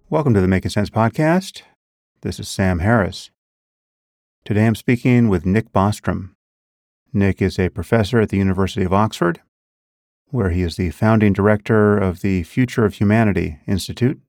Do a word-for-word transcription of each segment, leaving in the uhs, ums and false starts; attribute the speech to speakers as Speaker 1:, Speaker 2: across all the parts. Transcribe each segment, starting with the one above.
Speaker 1: Welcome to the Making Sense podcast. This is Sam Harris. Today I'm speaking with Nick Bostrom. Nick is a professor at the University of Oxford, where he is the founding director of the Future of Humanity Institute.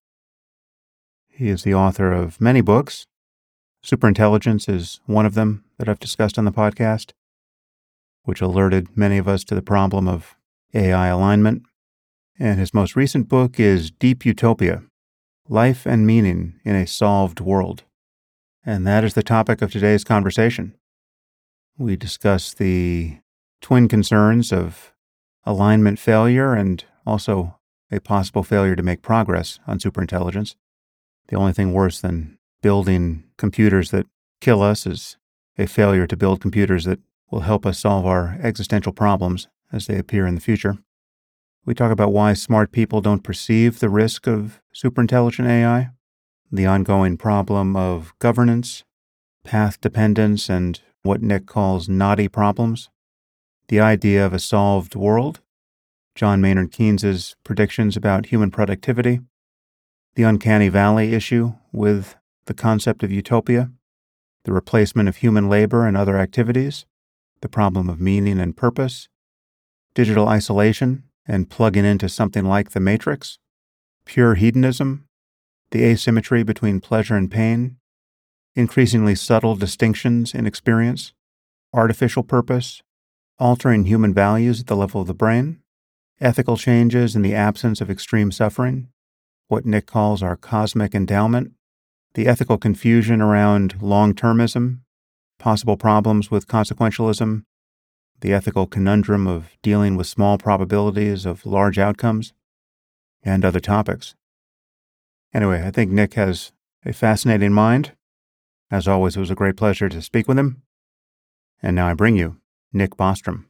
Speaker 1: He is the author of many books. Superintelligence is one of them that I've discussed on the podcast, which alerted many of us to the problem of A I alignment. And his most recent book is Deep Utopia: Life and Meaning in a Solved World. And that is the topic of today's conversation. We discuss the twin concerns of alignment failure and also a possible failure to make progress on superintelligence. The only thing worse than building computers that kill us is a failure to build computers that will help us solve our existential problems as they appear in the future. We talk about why smart people don't perceive the risk of superintelligent A I, the ongoing problem of governance, path dependence, and what Nick calls knotty problems, the idea of a solved world, John Maynard Keynes's predictions about human productivity, the uncanny valley issue with the concept of utopia, the replacement of human labor and other activities, the problem of meaning and purpose, digital isolation, and plugging into something like the Matrix, pure hedonism, the asymmetry between pleasure and pain, increasingly subtle distinctions in experience, artificial purpose, altering human values at the level of the brain, ethical changes in the absence of extreme suffering, what Nick calls our cosmic endowment, the ethical confusion around long-termism, possible problems with consequentialism, the ethical conundrum of dealing with small probabilities of large outcomes, and other topics. Anyway, I think Nick has a fascinating mind. As always, it was a great pleasure to speak with him. And now I bring you Nick Bostrom.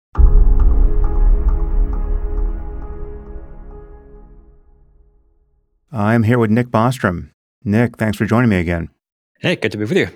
Speaker 1: I'm here with Nick Bostrom. Nick, thanks for joining me again.
Speaker 2: Hey, good to be with you.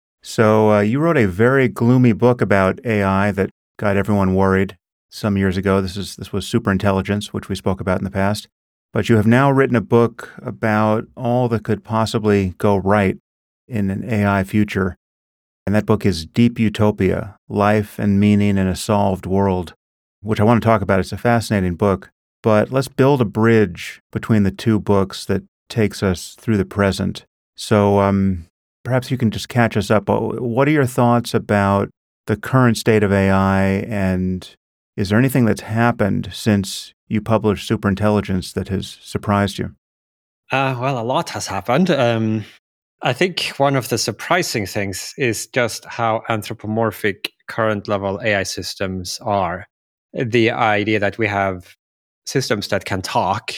Speaker 1: So uh, you wrote a very gloomy book about A I that got everyone worried some years ago. This is this was Superintelligence, which we spoke about in the past. But you have now written a book about all that could possibly go right in an A I future. And that book is Deep Utopia: Life and Meaning in a Solved World, which I want to talk about. It's a fascinating book. But let's build a bridge between the two books that takes us through the present. So um, perhaps you can just catch us up. What are your thoughts about the current state of A I, and is there anything that's happened since you published Superintelligence that has surprised you?
Speaker 2: Uh, well, a lot has happened. Um, I think one of the surprising things is just how anthropomorphic current level A I systems are. The idea that we have systems that can talk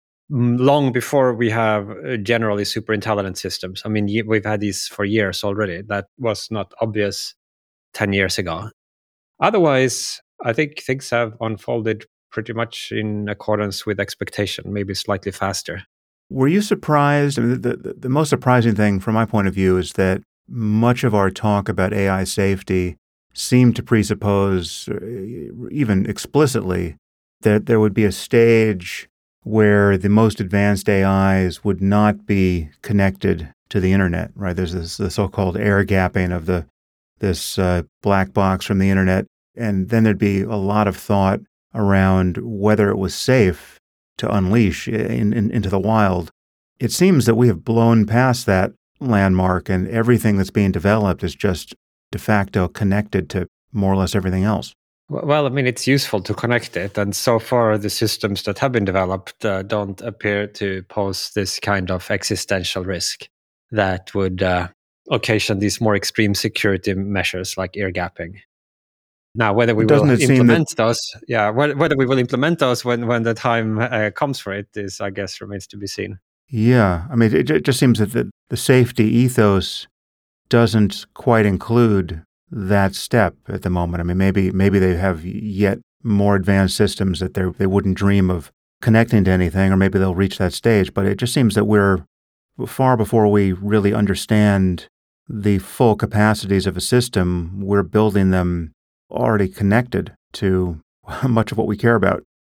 Speaker 2: long before we have generally super intelligent systems. I mean, we've had these for years already. That was not obvious ten years ago. Otherwise, I think things have unfolded pretty much in accordance with expectation, maybe slightly faster.
Speaker 1: Were you surprised? I mean, the, the, the most surprising thing from my point of view is that much of our talk about A I safety seemed to presuppose, even explicitly, that there would be a stage where the most advanced A Is would not be connected to the internet, right? There's this the so-called air gapping of the this uh, black box from the internet, and then there'd be a lot of thought around whether it was safe to unleash in, in, into the wild. It seems that we have blown past that landmark, and everything that's being developed is just de facto connected to more or less everything else.
Speaker 2: Well, I mean, it's useful to connect it, and so far the systems that have been developed uh, don't appear to pose this kind of existential risk that would uh, occasion these more extreme security measures like air gapping. Now, whether we will implement that... those, yeah, whether we will implement those when, when the time uh, comes for it is, I guess, remains to be seen.
Speaker 1: Yeah, I mean, it, it just seems that the, the safety ethos doesn't quite include that step at the moment. I mean, maybe maybe they have yet more advanced systems that they they wouldn't dream of connecting to anything, or maybe they'll reach that stage. But it just seems that we're far before we really understand the full capacities of a system. We're building them already connected to much of what we care about.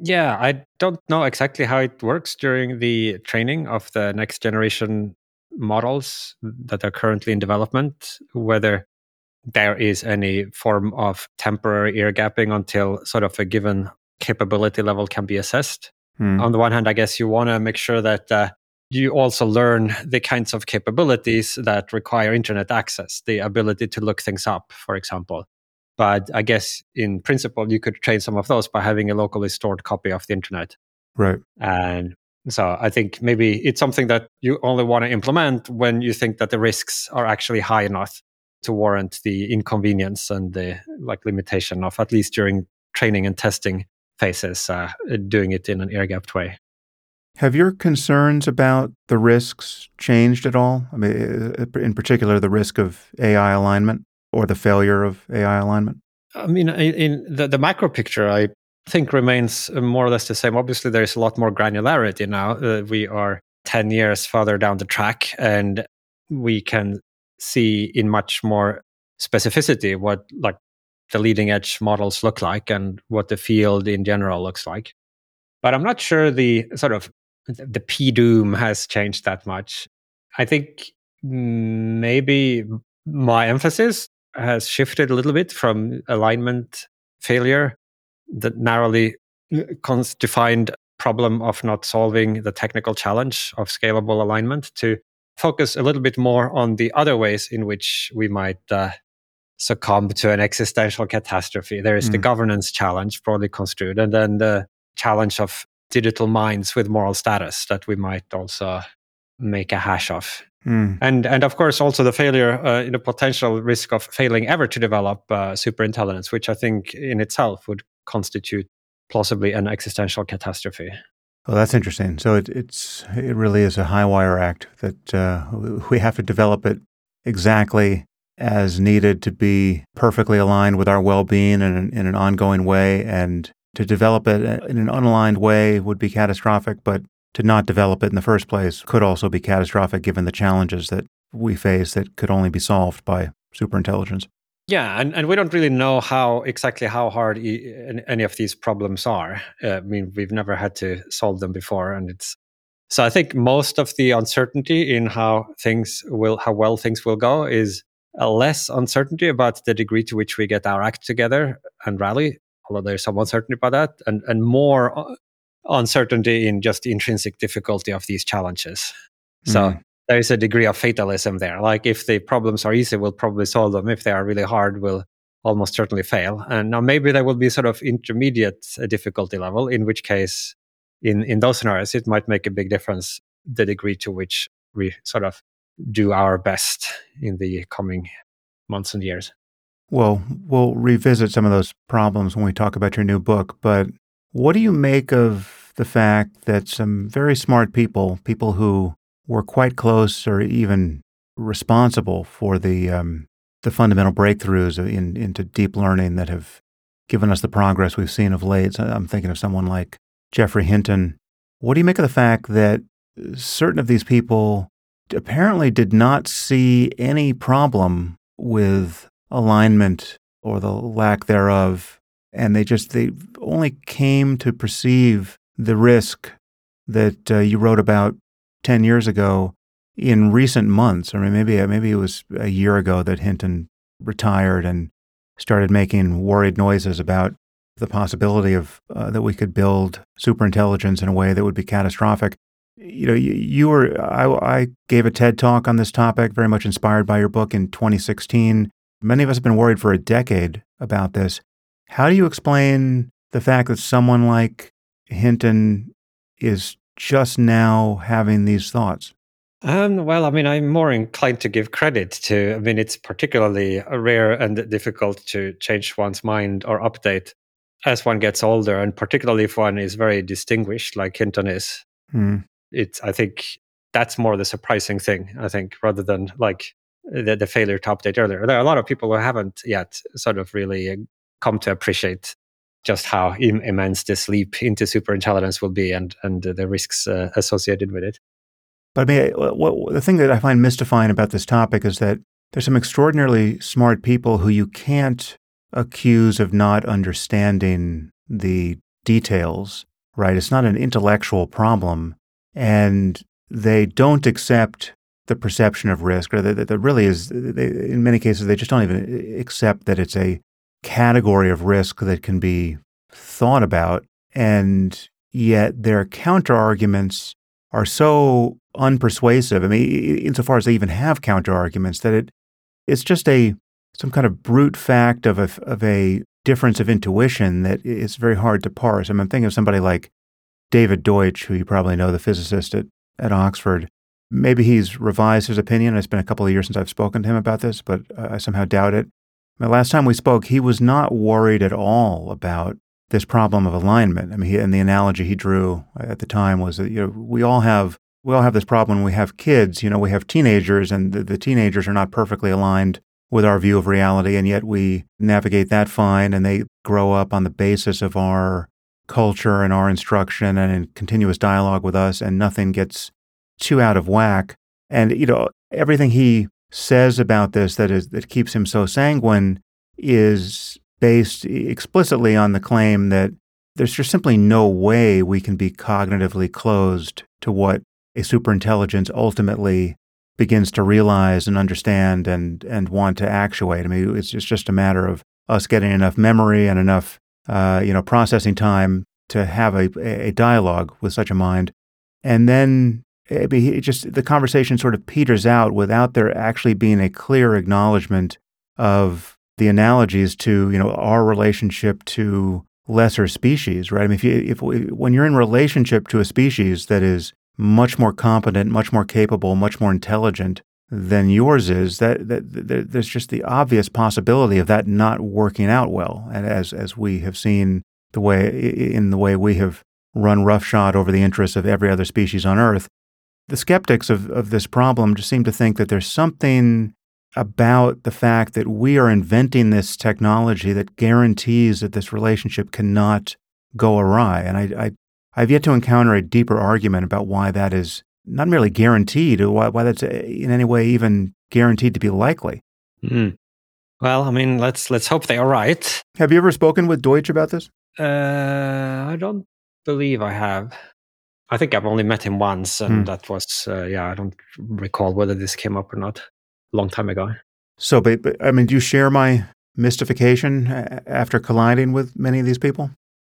Speaker 2: Yeah, I don't know exactly how it works during the training of the next generation models that are currently in development, whether there is any form of temporary ear gapping until sort of a given capability level can be assessed.
Speaker 1: Hmm.
Speaker 2: On the one hand, I guess you want to make sure that uh, you also learn the kinds of capabilities that require internet access, the ability to look things up, for example. But I guess in principle, you could train some of those by having a locally stored copy of the internet.
Speaker 1: Right.
Speaker 2: And so I think maybe it's something that you only want to implement when you think that the risks are actually high enough to warrant the inconvenience and the like limitation of, at least during training and testing phases, uh, doing it in an air-gapped way.
Speaker 1: Have your concerns about the risks changed at all? I mean, in particular, the risk of A I alignment or the failure of A I alignment?
Speaker 2: I mean, in, in the, the macro picture, I think remains more or less the same. Obviously, there's a lot more granularity now. Uh, we are ten years further down the track, and we can see in much more specificity what like the leading edge models look like and what the field in general looks like. But I'm not sure the sort of the P doom has changed that much. I think maybe my emphasis has shifted a little bit from alignment failure, the narrowly defined problem of not solving the technical challenge of scalable alignment, to focus a little bit more on the other ways in which we might uh, succumb to an existential catastrophe. There is mm. the governance challenge, broadly construed, and then the challenge of digital minds with moral status that we might also make a hash of. Mm. And and of course also the failure, uh, the potential risk of failing ever to develop uh, superintelligence, which I think in itself would constitute plausibly an existential catastrophe.
Speaker 1: Well, that's interesting. So it, it's it really is a high wire act that uh, we have to develop it exactly as needed to be perfectly aligned with our well-being in an, in an ongoing way, and to develop it in an unaligned way would be catastrophic, but to not develop it in the first place could also be catastrophic given the challenges that we face that could only be solved by superintelligence.
Speaker 2: Yeah, and, and we don't really know how exactly how hard e- any of these problems are. Uh, I mean, we've never had to solve them before, and it's so I think most of the uncertainty in how things will, how well things will go, is a less uncertainty about the degree to which we get our act together and rally, although there's some uncertainty about that, and and more uncertainty in just the intrinsic difficulty of these challenges. So mm. there is a degree of fatalism there. Like if the problems are easy, we'll probably solve them. If they are really hard, we'll almost certainly fail. And now maybe there will be sort of intermediate difficulty level, in which case, in, in those scenarios, it might make a big difference, the degree to which we sort of do our best in the coming months and years.
Speaker 1: Well, we'll revisit some of those problems when we talk about your new book, but what do you make of the fact that some very smart people, people who were quite close or even responsible for the um, the fundamental breakthroughs in, into deep learning that have given us the progress we've seen of late? So I'm thinking of someone like Geoffrey Hinton. What do you make of the fact that certain of these people apparently did not see any problem with alignment or the lack thereof, and they just they only came to perceive the risk that uh, you wrote about ten years ago in recent months? Or maybe maybe it was a year ago that Hinton retired and started making worried noises about the possibility of uh, that we could build superintelligence in a way that would be catastrophic. You know, you, you were I, I gave a TED talk on this topic, very much inspired by your book in twenty sixteen. Many of us have been worried for a decade about this. How do you explain the fact that someone like Hinton is just now having these thoughts?
Speaker 2: Um, well, I mean, I'm more inclined to give credit to, I mean, it's particularly rare and difficult to change one's mind or update as one gets older, and particularly if one is very distinguished like Hinton is. Mm. It's, I think that's more the surprising thing, I think, rather than like the, the failure to update earlier. There are a lot of people who haven't yet sort of really come to appreciate just how im- immense this leap into superintelligence will be, and, and the risks uh, associated with it.
Speaker 1: But I mean, what, the thing that I find mystifying about this topic is that there's some extraordinarily smart people who you can't accuse of not understanding the details right? It's not an intellectual problem. And they don't accept the perception of risk, or that, that really is, they, in many cases, they just don't even accept that it's a category of risk that can be thought about. And yet their counter-arguments are so unpersuasive. I mean, insofar as they even have counter-arguments, that it it's just a some kind of brute fact of a, of a difference of intuition that is very hard to parse. I mean, I'm thinking of somebody like David Deutsch, who you probably know, the physicist at, at Oxford. Maybe he's revised his opinion. It's been a couple of years since I've spoken to him about this, but I somehow doubt it. The last time we spoke, he was not worried at all about this problem of alignment. I mean, he, and the analogy he drew at the time was that, you know, we all have we all have this problem when we have kids. You know, we have teenagers, and the, the teenagers are not perfectly aligned with our view of reality, and yet we navigate that fine, and they grow up on the basis of our culture and our instruction and in continuous dialogue with us, and nothing gets too out of whack. And, you know, everything he says about this that is that keeps him so sanguine is based explicitly on the claim that there's just simply no way we can be cognitively closed to what a superintelligence ultimately begins to realize and understand and and want to actuate. I mean, it's, it's just a matter of us getting enough memory and enough, uh, you know, processing time to have a, a dialogue with such a mind. And then I mean, it just the conversation sort of peters out without there actually being a clear acknowledgement of the analogies to, you know, our relationship to lesser species, right? I mean, if you, if when you're in relationship to a species that is much more competent, much more capable, much more intelligent than yours is, that, that, that there's just the obvious possibility of that not working out well. And as as we have seen the way in the way we have run roughshod over the interests of every other species on Earth, the skeptics of, of this problem just seem to think that there's something about the fact that we are inventing this technology that guarantees that this relationship cannot go awry. And I, I, I've yet to encounter a deeper argument about why that is not merely guaranteed, or why, why that's in any way even guaranteed to be likely.
Speaker 2: Mm. Well, I mean, let's let's hope they are right.
Speaker 1: Have you ever spoken with Deutsch about this?
Speaker 2: Uh, I don't believe I have. I think I've only met him once, and hmm. that was, uh, yeah, I don't recall whether this came up or not. A long time ago.
Speaker 1: So, but, but I mean, do you share my mystification after colliding with many of these people?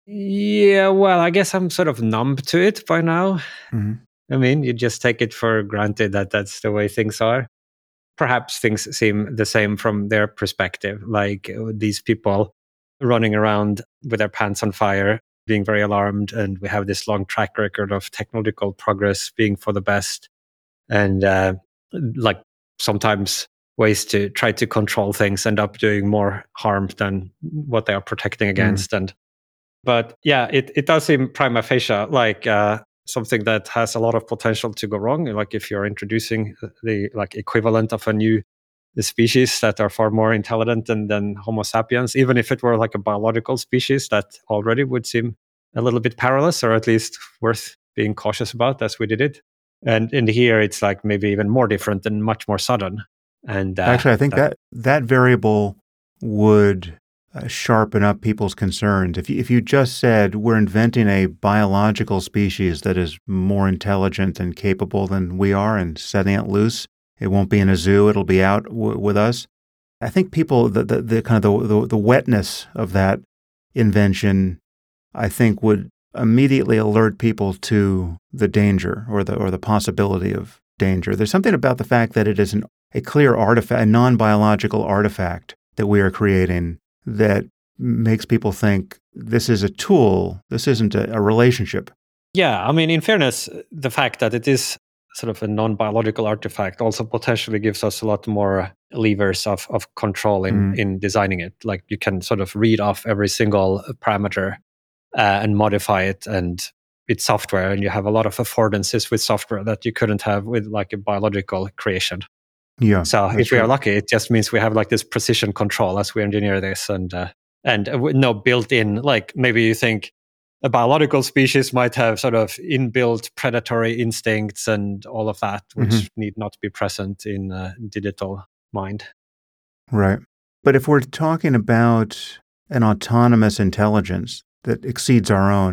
Speaker 2: Yeah, well, I guess I'm sort of numb to it by now.
Speaker 1: Mm-hmm.
Speaker 2: I mean, you just take it for granted that that's the way things are. Perhaps things seem the same from their perspective, like these people running around with their pants on fire, being very alarmed, and we have this long track record of technological progress being for the best, and uh, like sometimes ways to try to control things end up doing more harm than what they are protecting against. Mm. And but yeah, it, it does seem prima facie like uh, something that has a lot of potential to go wrong. Like if you're introducing the like equivalent of a new species that are far more intelligent than, than Homo sapiens, even if it were like a biological species, that already would seem a little bit perilous, or at least worth being cautious about as we did it. And in here, it's like maybe even more different and much more sudden. And uh,
Speaker 1: actually, I think that that, that variable would uh, sharpen up people's concerns. If you, if you just said we're inventing a biological species that is more intelligent and capable than we are and setting it loose, it won't be in a zoo, it'll be out w- with us. I think people, the, the, the kind of the, the, the wetness of that invention, I think would immediately alert people to the danger or the or the possibility of danger. There's something about the fact that it is an, a clear artifact, a non-biological artifact that we are creating that makes people think this is a tool, this isn't a, a relationship.
Speaker 2: Yeah, I mean, in fairness, the fact that it is sort of a non-biological artifact also potentially gives us a lot more levers of, of control in, mm. in designing it. Like you can sort of read off every single parameter uh, and modify it, and it's software, and you have a lot of affordances with software that you couldn't have with like a biological creation.
Speaker 1: Yeah.
Speaker 2: So if we right. are lucky, it just means we have like this precision control as we engineer this, and uh, and uh, no built in, like maybe you think a biological species might have sort of inbuilt predatory instincts and all of that, which mm-hmm. need not be present in a digital mind.
Speaker 1: Right. But if we're talking about an autonomous intelligence that exceeds our own,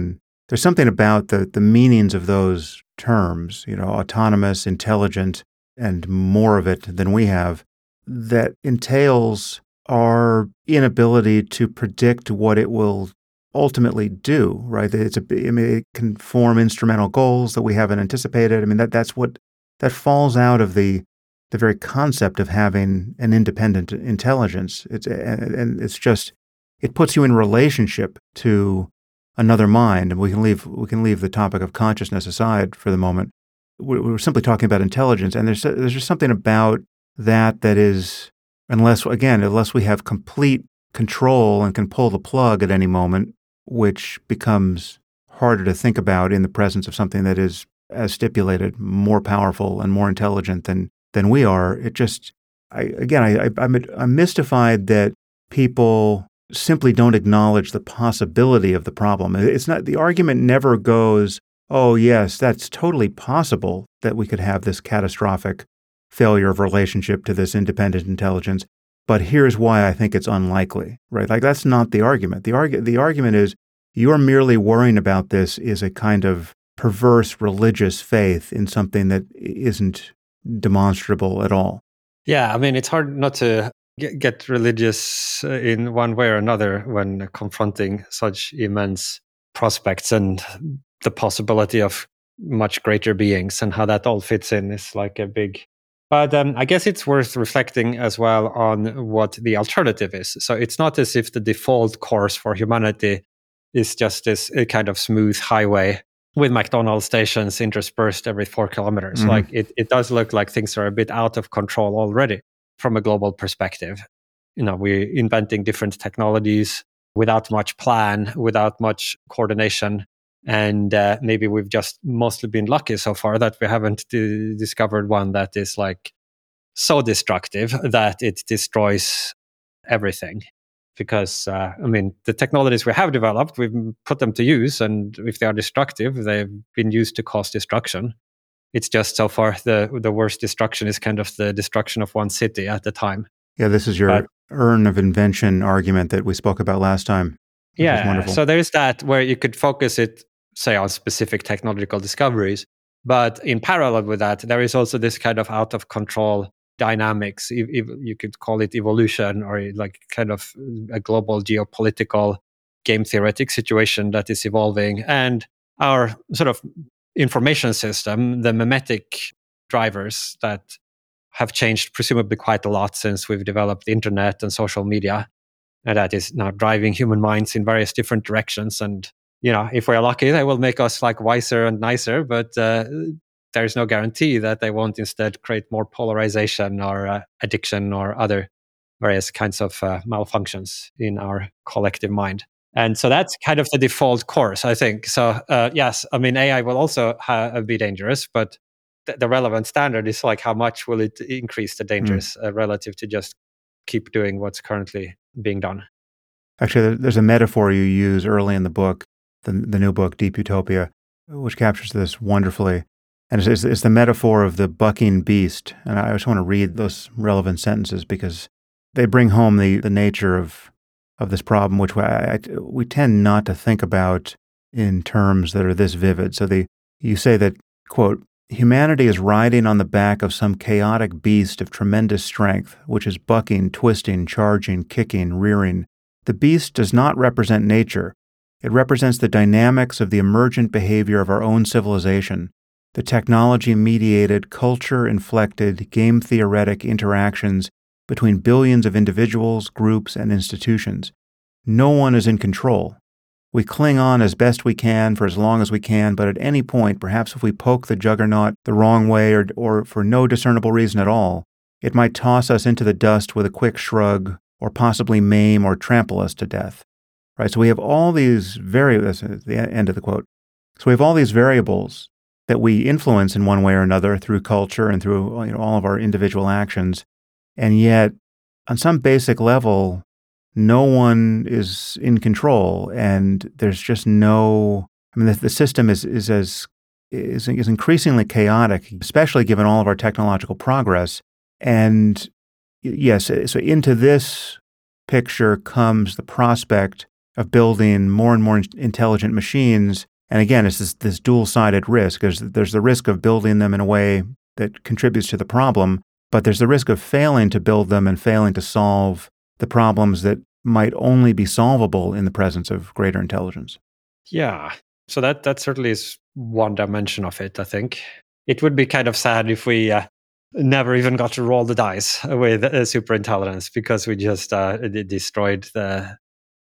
Speaker 1: there's something about the, the meanings of those terms, you know, autonomous, intelligent, and more of it than we have, that entails our inability to predict what it will ultimately do, right? It's a, I mean, it can form instrumental goals that we haven't anticipated. I mean, that that's what, that falls out of the the very concept of having an independent intelligence. It's, and it's just, it puts you in relationship to another mind. And we can leave, we can leave the topic of consciousness aside for the moment. We're, we're simply talking about intelligence. And there's, there's just something about that that is, unless, again, unless we have complete control and can pull the plug at any moment, which becomes harder to think about in the presence of something that is, as stipulated, more powerful and more intelligent than than we are. It just, I, again, I, I, I'm, I'm mystified that people simply don't acknowledge the possibility of the problem. It's not, the argument never goes, oh yes, that's totally possible that we could have this catastrophic failure of relationship to this independent intelligence, but here's why I think it's unlikely, right? Like, that's not the argument. The, argu- the argument is, you're merely worrying about this is a kind of perverse religious faith in something that isn't demonstrable at all.
Speaker 2: Yeah, I mean, it's hard not to get, get religious in one way or another when confronting such immense prospects and the possibility of much greater beings, and how that all fits in is like a big... But um, I guess it's worth reflecting as well on what the alternative is. So it's not as if the default course for humanity is just this kind of smooth highway with McDonald's stations interspersed every four kilometers. Mm-hmm. Like it, it does look like things are a bit out of control already from a global perspective. You know, we're inventing different technologies without much plan, without much coordination. And uh, maybe we've just mostly been lucky so far that we haven't d- discovered one that is like so destructive that it destroys everything. Because, uh, I mean, the technologies we have developed, we've put them to use, and if they are destructive, they've been used to cause destruction. It's just so far the the worst destruction is kind of the destruction of one city at the time.
Speaker 1: Yeah, this is your but, urn of invention argument that we spoke about last time.
Speaker 2: Yeah, so there's that where you could focus it, say, on specific technological discoveries. But in parallel with that, there is also this kind of out of control dynamics. If, if you could call it evolution, or like kind of a global geopolitical game theoretic situation that is evolving. And our sort of information system, the memetic drivers that have changed presumably quite a lot since we've developed the internet and social media. And that is now driving human minds in various different directions. And, you know, if we're lucky, they will make us like wiser and nicer, but uh, there's no guarantee that they won't instead create more polarization or uh, addiction or other various kinds of uh, malfunctions in our collective mind. And so that's kind of the default course, I think. So, uh, yes, I mean, A I will also ha- be dangerous, but th- the relevant standard is like how much will it increase the dangers mm. uh, relative to just keep doing what's currently being done.
Speaker 1: Actually, there's a metaphor you use early in the book, the, the new book, Deep Utopia, which captures this wonderfully. And it's, it's the metaphor of the bucking beast. And I just want to read those relevant sentences because they bring home the, the nature of of this problem, which I, I, we tend not to think about in terms that are this vivid. So the you say that, quote, humanity is riding on the back of some chaotic beast of tremendous strength, which is bucking, twisting, charging, kicking, rearing. The beast does not represent nature. It represents the dynamics of the emergent behavior of our own civilization, the technology-mediated, culture-inflected, game-theoretic interactions between billions of individuals, groups, and institutions. No one is in control. We cling on as best we can for as long as we can, but at any point, perhaps if we poke the juggernaut the wrong way or, or for no discernible reason at all, it might toss us into the dust with a quick shrug or possibly maim or trample us to death. Right? So we have all these variables, that's the end of the quote. So we have all these variables that we influence in one way or another through culture and through, you know, all of our individual actions. And yet, on some basic level, no one is in control, and there's just no. I mean, the, the system is is as is, is increasingly chaotic, especially given all of our technological progress. And yes, so into this picture comes the prospect of building more and more intelligent machines And again, it's this, this dual-sided risk. There's, there's the risk of building them in a way that contributes to the problem, but there's the risk of failing to build them and failing to solve the problems that might only be solvable in the presence of greater intelligence.
Speaker 2: Yeah. So that, that certainly is one dimension of it, I think. It would be kind of sad if we uh, never even got to roll the dice with uh, superintelligence because we just uh, d- destroyed the,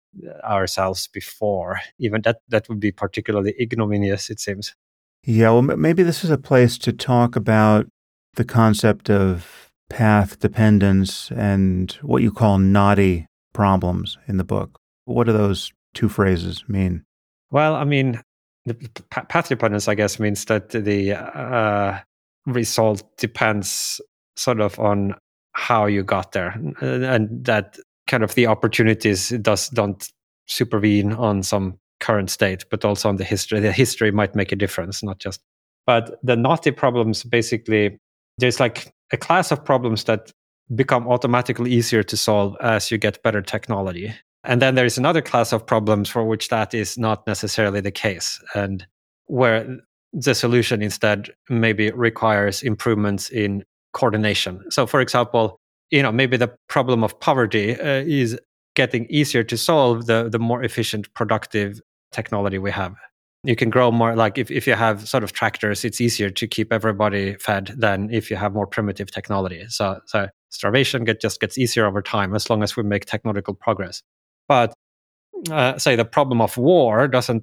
Speaker 2: ourselves before. Even that, that would be particularly ignominious, it seems.
Speaker 1: Yeah, well, maybe this is a place to talk about the concept of path dependence and what you call naughty problems in the book. What do those two phrases mean?
Speaker 2: Well, I mean, the path dependence, I guess, means that the uh, result depends sort of on how you got there, and that kind of the opportunities does don't supervene on some current state, but also on the history. The history might make a difference, not just. But the naughty problems, basically, there's like a class of problems that become automatically easier to solve as you get better technology. And then there is another class of problems for which that is not necessarily the case, and where the solution instead maybe requires improvements in coordination. So, for example, you know, maybe the problem of poverty uh, is getting easier to solve the, the more efficient, productive technology we have. You can grow more, like if, if you have sort of tractors, it's easier to keep everybody fed than if you have more primitive technology. So, so starvation get, just gets easier over time as long as we make technological progress. But uh, say the problem of war doesn't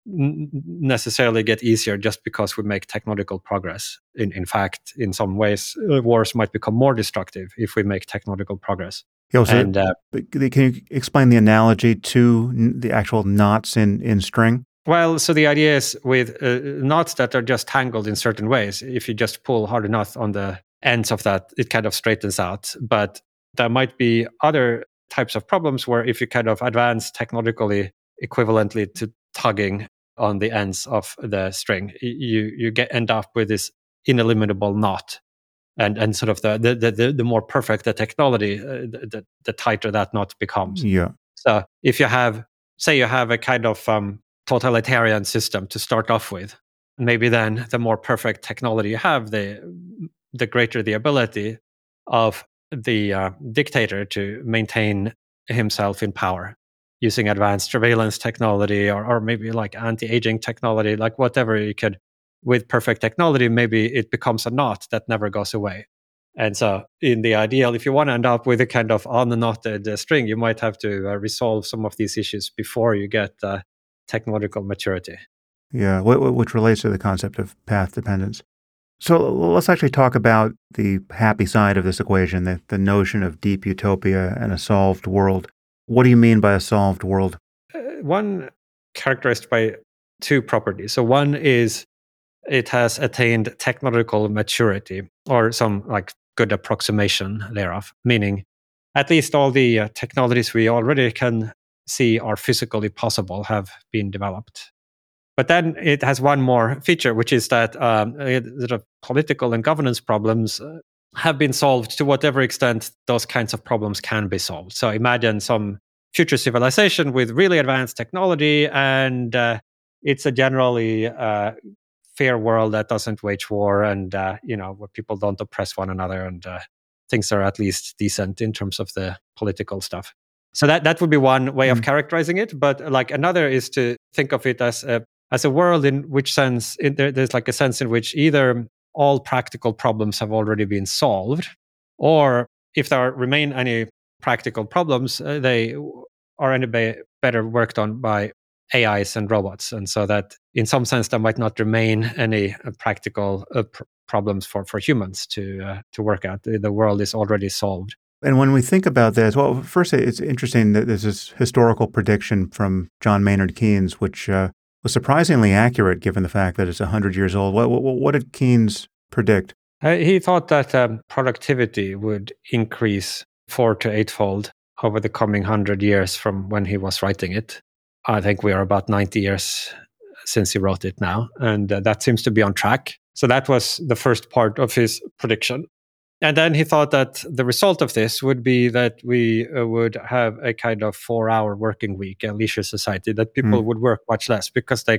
Speaker 2: n- necessarily get easier just because we make technological progress. In, in fact, in some ways, uh, wars might become more destructive if we make technological progress.
Speaker 1: Yeah, so
Speaker 2: and uh,
Speaker 1: can you explain the analogy to the actual knots in, in string?
Speaker 2: Well, so the idea is with uh, knots that are just tangled in certain ways. If you just pull hard enough on the ends of that, it kind of straightens out. But there might be other types of problems where if you kind of advance technologically equivalently to tugging on the ends of the string, you you get end up with this ineliminable knot. And and sort of the the the, the more perfect the technology, uh, the, the tighter that knot becomes.
Speaker 1: Yeah.
Speaker 2: So if you have, say you have a kind of um, totalitarian system to start off with, maybe then the more perfect technology you have, the the greater the ability of the uh, dictator to maintain himself in power using advanced surveillance technology or, or maybe like anti-aging technology, like whatever you could. With perfect technology, maybe it becomes a knot that never goes away. And so in the ideal, if you want to end up with a kind of unknotted uh, string, you might have to uh, resolve some of these issues before you get uh, technological maturity.
Speaker 1: Yeah, which relates to the concept of path dependence. So let's actually talk about the happy side of this equation, the, the notion of deep utopia and a solved world. What do you mean by a solved world?
Speaker 2: Uh, one characterized by two properties. So one is it has attained technological maturity or some like good approximation thereof, meaning at least all the uh, technologies we already can see are physically possible have been developed. But then it has one more feature, which is that um, the political and governance problems uh, have been solved to whatever extent those kinds of problems can be solved. So imagine some future civilization with really advanced technology, and uh, it's a generally uh, fair world that doesn't wage war, and uh, you know where people don't oppress one another, and uh, things are at least decent in terms of the political stuff. So that that would be one way mm. of characterizing it. But like another is to think of it as a as a world in which sense in there, there's like a sense in which either all practical problems have already been solved, or if there remain any practical problems, uh, they are any be- better worked on by A Is and robots. And so that in some sense there might not remain any uh, practical uh, pr- problems for, for humans to uh, to work out. The, the world is already solved.
Speaker 1: And when we think about this, well, first, it's interesting that there's this historical prediction from John Maynard Keynes, which uh, was surprisingly accurate given the fact that it's one hundred years old. What, what, what did Keynes predict?
Speaker 2: Uh, he thought that um, productivity would increase four to eightfold over the coming one hundred years from when he was writing it. I think we are about ninety years since he wrote it now, and uh, that seems to be on track. So that was the first part of his prediction. And then he thought that the result of this would be that we uh, would have a kind of four-hour working week, a leisure society, that people mm. would work much less because they could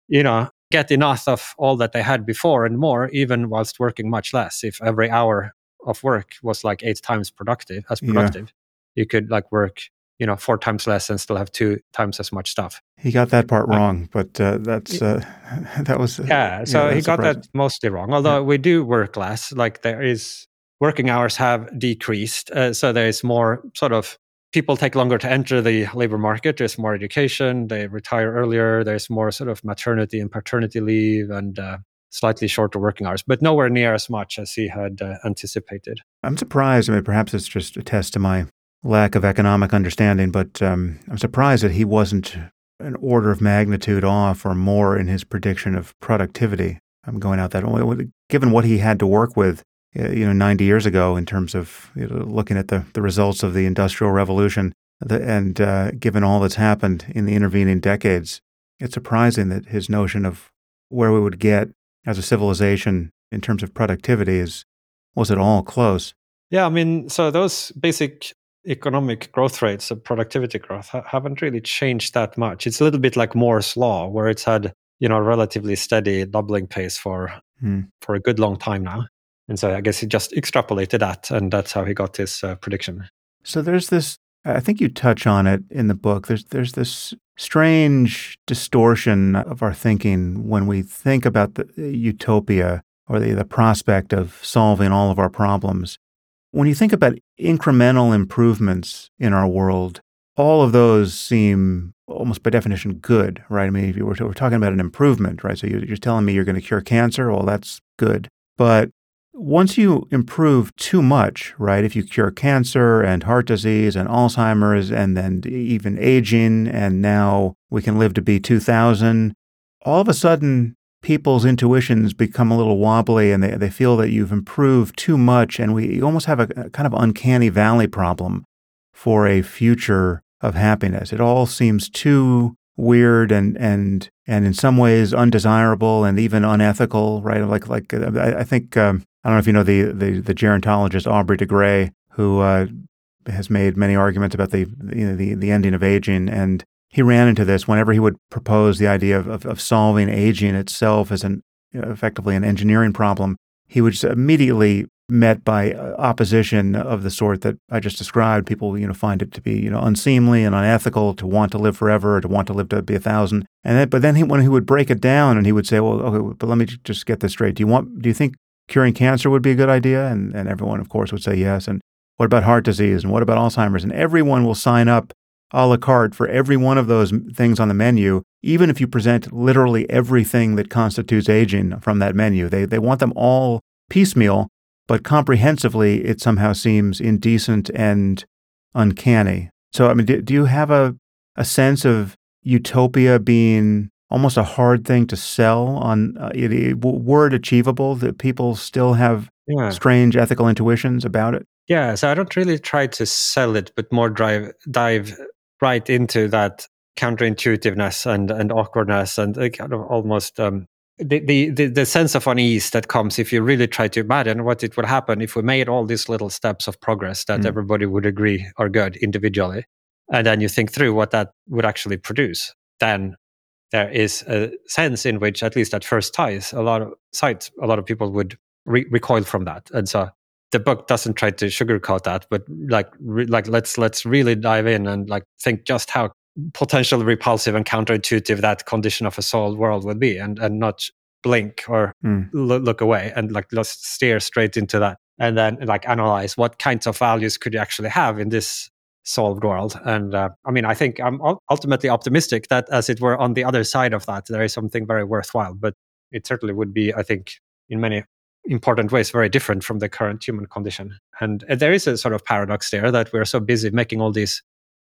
Speaker 2: you know, get enough of all that they had before and more, even whilst working much less. If every hour of work was like eight times productive, as productive, yeah. you could like work, you know, four times less and still have two times as much stuff.
Speaker 1: He got that part wrong, but uh, that's uh, that was uh,
Speaker 2: yeah. So
Speaker 1: yeah,
Speaker 2: he got
Speaker 1: surprising.
Speaker 2: that mostly wrong. Although yeah. we do work less, like there is working hours have decreased, uh, so there is more sort of people take longer to enter the labor market. There's more education. They retire earlier. There's more sort of maternity and paternity leave, and uh, slightly shorter working hours, but nowhere near as much as he had uh, anticipated.
Speaker 1: I'm surprised. I mean, perhaps it's just a test to my lack of economic understanding, but um, I'm surprised that he wasn't an order of magnitude off or more in his prediction of productivity. I'm going out that way. Given what he had to work with, you know, ninety years ago in terms of you know, looking at the, the results of the Industrial Revolution, the, and uh, given all that's happened in the intervening decades, it's surprising that his notion of where we would get as a civilization in terms of productivity is was at all close.
Speaker 2: Yeah, I mean, so those basic economic growth rates of productivity growth ha- haven't really changed that much. It's a little bit like Moore's law, where it's had, you know, a relatively steady doubling pace for hmm. for a good long time now. And so I guess he just extrapolated that, and that's how he got his uh, prediction.
Speaker 1: So there's this, I think you touch on it in the book, there's there's this strange distortion of our thinking when we think about the utopia or the, the prospect of solving all of our problems. When you think about incremental improvements in our world, all of those seem almost by definition good, right? I mean, if you were, we're talking about an improvement, right? So you're, you're telling me you're going to cure cancer, well, that's good. But once you improve too much, right? If you cure cancer and heart disease and Alzheimer's and then even aging, and now we can live to be two thousand, all of a sudden people's intuitions become a little wobbly and they, they feel that you've improved too much, and we you almost have a, a kind of uncanny valley problem for a future of happiness. It all seems too weird and and and in some ways undesirable and even unethical, right? Like like I, I think um, I don't know if you know the the, the gerontologist Aubrey de Grey, who uh, has made many arguments about the you know the the ending of aging, and he ran into this whenever he would propose the idea of, of, of solving aging itself as an you know, effectively an engineering problem. He was immediately met by opposition of the sort that I just described. People, you know, find it to be, you know, unseemly and unethical to want to live forever, or to want to live to be a thousand. And then, but then he, when he would break it down, and he would say, "Well, okay, but let me just get this straight. Do you want? Do you think curing cancer would be a good idea?" And and everyone, of course, would say yes. And what about heart disease? And what about Alzheimer's? And everyone will sign up a la carte for every one of those things on the menu, even if you present literally everything that constitutes aging from that menu. They they want them all piecemeal, but comprehensively, it somehow seems indecent and uncanny. So, I mean, do, do you have a, a sense of utopia being almost a hard thing to sell on? Uh, it, it, were it achievable, that people still have yeah. strange ethical intuitions about it?
Speaker 2: Yeah, so I don't really try to sell it, but more drive, dive right into that counterintuitiveness and, and awkwardness and uh, kind of almost... Um, The, the the sense of unease that comes if you really try to imagine what it would happen if we made all these little steps of progress that mm. everybody would agree are good individually, and then you think through what that would actually produce. Then there is a sense in which, at least at first sight, a lot of sight, a lot of people would re- recoil from that. And so the book doesn't try to sugarcoat that, but like re- like let's let's really dive in and like think just how potentially repulsive and counterintuitive that condition of a soul world would be, and and not blink or mm. lo- look away, and like just steer straight into that, and then like analyze what kinds of values could you actually have in this solved world. And uh, I mean, I think I'm ultimately optimistic that, as it were, on the other side of that, there is something very worthwhile. But it certainly would be, I think, in many important ways, very different from the current human condition. And uh, there is a sort of paradox there, that we're so busy making all these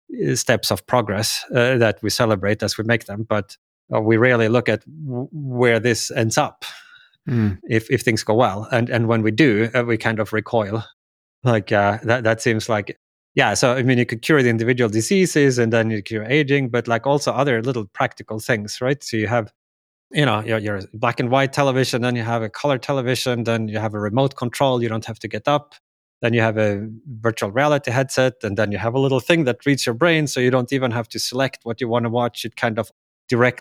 Speaker 2: steps of progress uh, that we celebrate as we make them, but uh, we rarely look at w- where this ends up mm. if if things go well, and and when we do, uh, we kind of recoil. Like uh, that that seems like yeah. So I mean, you could cure the individual diseases, and then you cure aging, but like also other little practical things, right? So you have you know your, your black and white television, then you have a color television, then you have a remote control. You don't have to get up. Then you have a virtual reality headset, and then you have a little thing that reads your brain, so you don't even have to select what you want to watch. It kind of directly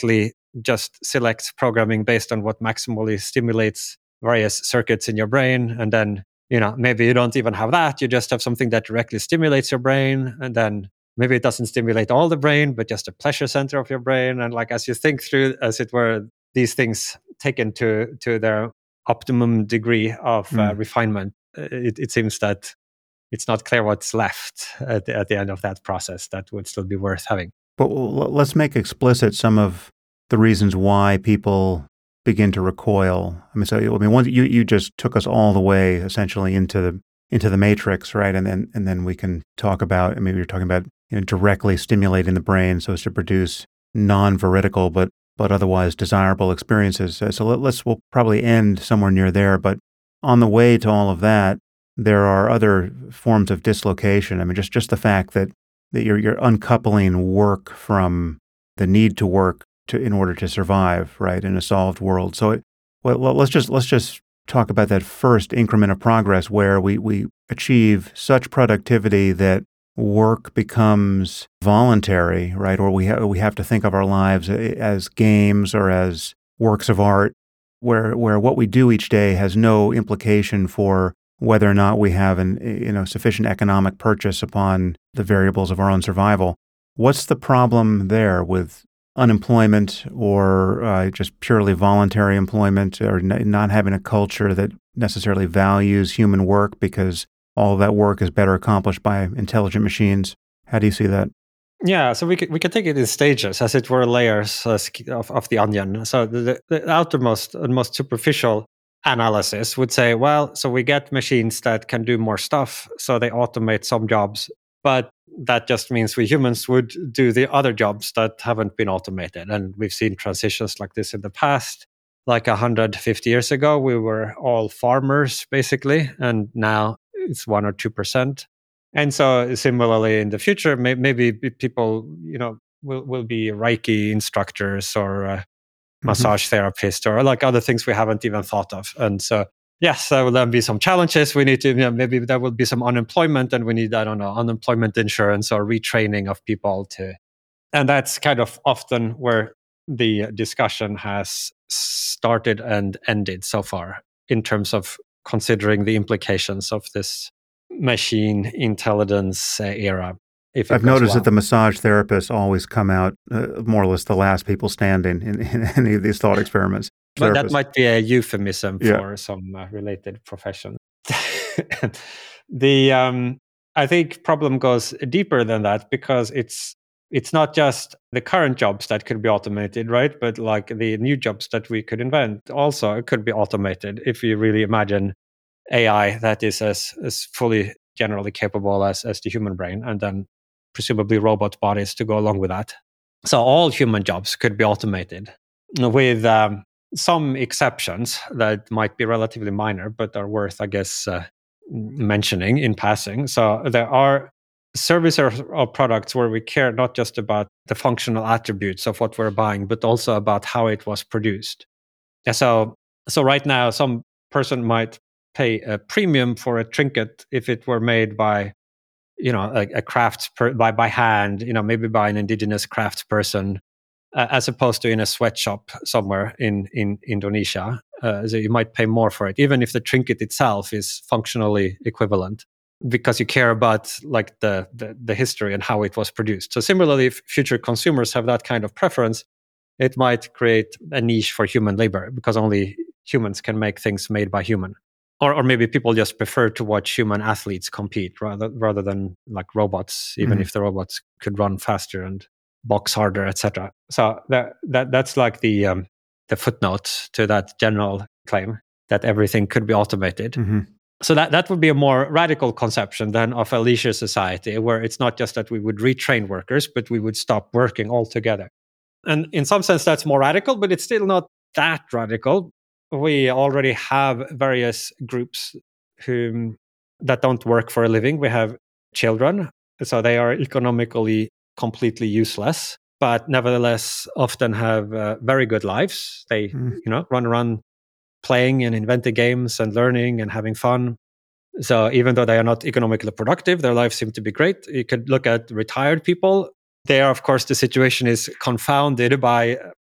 Speaker 2: just selects programming based on what maximally stimulates various circuits in your brain. And then, you know, maybe you don't even have that. You just have something that directly stimulates your brain. And then maybe it doesn't stimulate all the brain, but just a pleasure center of your brain. And like, as you think through, as it were, these things taken to, to their optimum degree of uh, mm. refinement, it, it seems that it's not clear what's left at the, at the end of that process that would still be worth having.
Speaker 1: But let's make explicit some of the reasons why people begin to recoil. I mean, so I mean, one, you you just took us all the way essentially into the into the matrix, right? And then and then we can talk about. I mean, you're talking about you know directly stimulating the brain so as to produce non-veridical but but otherwise desirable experiences. So let, let's we'll probably end somewhere near there. But on the way to all of that, there are other forms of dislocation. I mean, just just the fact that that you're you're uncoupling work from the need to work to in order to survive, right, in a solved world. So, it, well, let's just let's just talk about that first increment of progress where we we achieve such productivity that work becomes voluntary, right, or we ha- we have to think of our lives as games or as works of art, where where what we do each day has no implication for whether or not we have an you know sufficient economic purchase upon the variables of our own survival. What's the problem there with unemployment or uh, just purely voluntary employment, or n- not having a culture that necessarily values human work because all of that work is better accomplished by intelligent machines? How do you see that?
Speaker 2: Yeah, so we could we could take it in stages, as it were, layers uh, of of the onion. So the, the outermost and most superficial analysis would say, well, so we get machines that can do more stuff, so they automate some jobs, but that just means we humans would do the other jobs that haven't been automated. And we've seen transitions like this in the past. Like one hundred fifty years ago, we were all farmers, basically, and now it's one or two percent. And so similarly in the future, may, maybe people, you know, will, will be Reiki instructors or uh, massage mm-hmm. therapists or like other things we haven't even thought of. And so, yes, there will then be some challenges. We need to, you know, maybe there will be some unemployment and we need, I don't know, unemployment insurance or retraining of people to, and that's kind of often where the discussion has started and ended so far in terms of considering the implications of this machine intelligence uh, era.
Speaker 1: If I've noticed well. that the massage therapists always come out uh, more or less the last people standing in, in any of these thought experiments.
Speaker 2: But that might be a euphemism
Speaker 1: yeah.
Speaker 2: for some uh, related profession. the um, I think problem goes deeper than that because it's it's not just the current jobs that could be automated, right? But like the new jobs that we could invent also could be automated if you really imagine A I that is as as fully generally capable as as the human brain, and then presumably robot bodies to go along with that. So all human jobs could be automated with um, some exceptions that might be relatively minor, but are worth, I guess, uh, mentioning in passing. So there are services or products where we care not just about the functional attributes of what we're buying, but also about how it was produced. And so, so right now, some person might pay a premium for a trinket if it were made by, you know, a, a crafts per, by by hand, you know, maybe by an indigenous crafts person, uh, as opposed to in a sweatshop somewhere in in Indonesia. Uh, so you might pay more for it, even if the trinket itself is functionally equivalent, because you care about like the the, the history and how it was produced. So similarly, if future consumers have that kind of preference, it might create a niche for human labor because only humans can make things made by human. Or, or maybe people just prefer to watch human athletes compete rather rather than like robots, even mm-hmm. if the robots could run faster and box harder, et cetera. So that that that's like the um, the footnote to that general claim that everything could be automated.
Speaker 1: Mm-hmm.
Speaker 2: So that that would be a more radical conception than of a leisure society, where it's not just that we would retrain workers, but we would stop working altogether. And in some sense, that's more radical, but it's still not that radical. We already have various groups who that don't work for a living. We have children, so they are economically completely useless, but nevertheless often have uh, very good lives. They, mm. you know, run around playing and inventing games and learning and having fun. So even though they are not economically productive, their lives seem to be great. You could look at retired people. There, of course, the situation is confounded by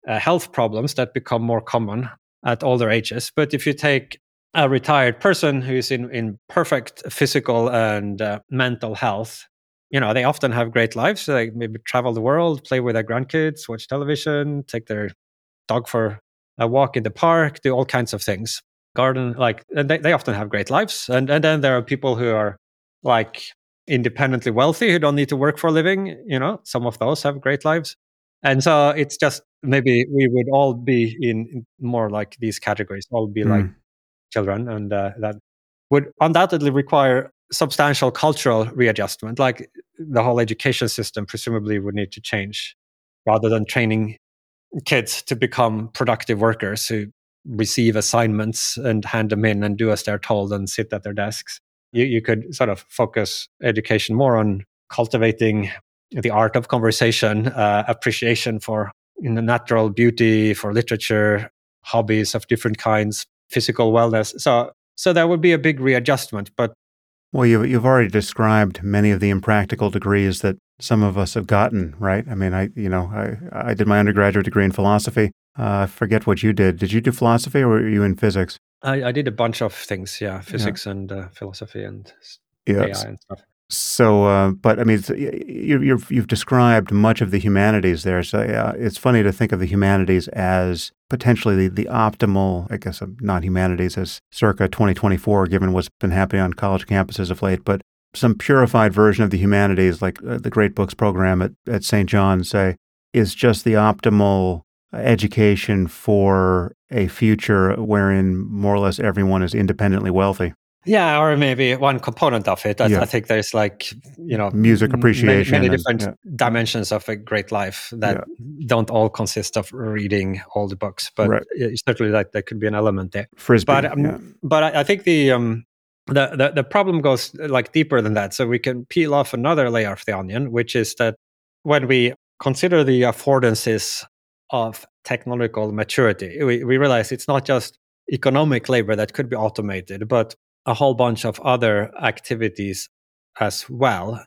Speaker 2: uh, health problems that become more common at older ages. But if you take a retired person who's in, in perfect physical and uh, mental health, you know, they often have great lives. They maybe travel the world, play with their grandkids, watch television, take their dog for a walk in the park, do all kinds of things. Garden, like, and they, they often have great lives. And, and then there are people who are like independently wealthy who don't need to work for a living. You know, some of those have great lives. And so it's just maybe we would all be in, in more like these categories, all be mm. like children. And uh, that would undoubtedly require substantial cultural readjustment. Like the whole education system presumably would need to change rather than training kids to become productive workers who receive assignments and hand them in and do as they're told and sit at their desks. You, you could sort of focus education more on cultivating the art of conversation, uh, appreciation for you know, natural beauty, for literature, hobbies of different kinds, physical wellness. So, so there would be a big readjustment. But
Speaker 1: well, you've you've already described many of the impractical degrees that some of us have gotten, right? I mean, I you know I I did my undergraduate degree in philosophy. Uh, I forget what you did. Did you do philosophy or were you in physics?
Speaker 2: I, I did a bunch of things, yeah, physics yeah. and uh, philosophy and
Speaker 1: yeah.
Speaker 2: A I and stuff.
Speaker 1: So, uh, but I mean, you, you've you've described much of the humanities there. So uh, it's funny to think of the humanities as potentially the, the optimal, I guess, not humanities as circa twenty twenty-four, given what's been happening on college campuses of late, but some purified version of the humanities, like uh, the Great Books program at, at Saint John's, say, is just the optimal education for a future wherein more or less everyone is independently wealthy.
Speaker 2: Yeah, or maybe one component of it. I,
Speaker 1: yeah.
Speaker 2: I think there's like, you know,
Speaker 1: music appreciation.
Speaker 2: Many, many
Speaker 1: and,
Speaker 2: different
Speaker 1: yeah.
Speaker 2: dimensions of a great life that yeah. don't all consist of reading all the books, but right. certainly that there could be an element there.
Speaker 1: Frisbee,
Speaker 2: but um,
Speaker 1: yeah.
Speaker 2: but I, I think the, um, the the the problem goes like deeper than that. So we can peel off another layer of the onion, which is that when we consider the affordances of technological maturity, we, we realize it's not just economic labor that could be automated, but a whole bunch of other activities as well.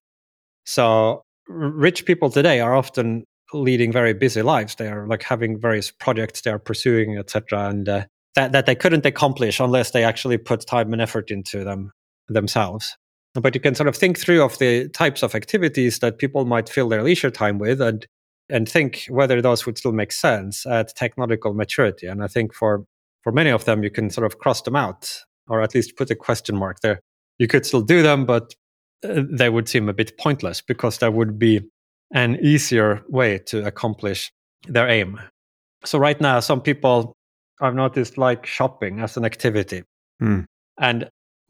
Speaker 2: So rich people today are often leading very busy lives. They are like having various projects they are pursuing, et cetera, and uh, that that they couldn't accomplish unless they actually put time and effort into them themselves. But you can sort of think through of the types of activities that people might fill their leisure time with, and and think whether those would still make sense at technological maturity. And I think for for many of them, you can sort of cross them out, or at least put a question mark there. You could still do them, but they would seem a bit pointless because there would be an easier way to accomplish their aim. So right now, some people I've noticed like shopping as an activity.
Speaker 1: Mm.
Speaker 2: And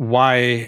Speaker 2: why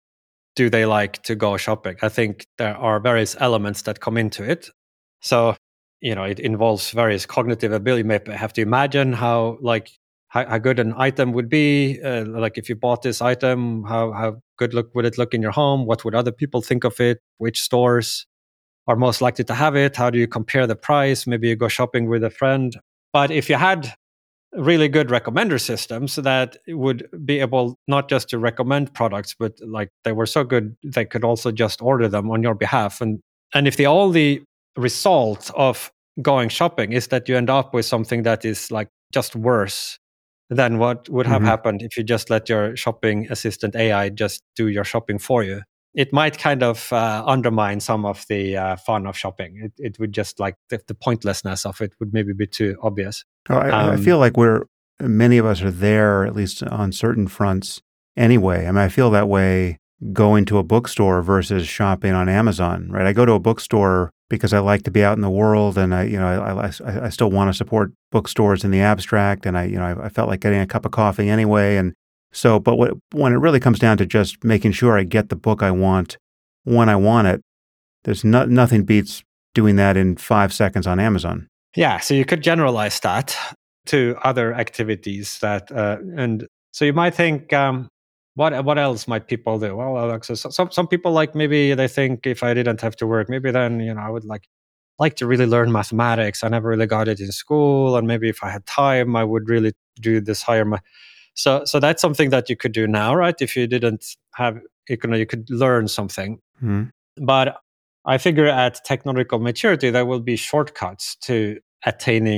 Speaker 2: do they like to go shopping? I think there are various elements that come into it. So, you know, it involves various cognitive ability. You may have to imagine how like How, how good an item would be, uh, like if you bought this item, how how good look would it look in your home? What would other people think of it? Which stores are most likely to have it? How do you compare the price? Maybe you go shopping with a friend. But if you had really good recommender systems that would be able not just to recommend products, but like they were so good they could also just order them on your behalf. And and if the only result of going shopping is that you end up with something that is like just worse than what would have mm-hmm. happened if you just let your shopping assistant A I just do your shopping for you. It might kind of uh, undermine some of the uh, fun of shopping. It, it would just like the, the pointlessness of it would maybe be too obvious.
Speaker 1: Oh, I, um, I feel like we're, many of us are there, at least on certain fronts anyway. I mean, I feel that way going to a bookstore versus shopping on Amazon, right? I go to a bookstore because I like to be out in the world, and I, you know, I, I, I still want to support bookstores in the abstract, and I, you know, I, I felt like getting a cup of coffee anyway, and so. But what, when it really comes down to just making sure I get the book I want when I want it, there's no, nothing beats doing that in five seconds on Amazon.
Speaker 2: Yeah, so you could generalize that to other activities that, uh, and so you might think. Um, What what else might people do? Well, like, so some some people like maybe they think if I didn't have to work, maybe then you know I would like like to really learn mathematics. I never really got it in school, and maybe if I had time, I would really do this higher. Ma- so so that's something that you could do now, right? If you didn't have, you know, you could learn something.
Speaker 1: Mm-hmm.
Speaker 2: But I figure at technological maturity, there will be shortcuts to attaining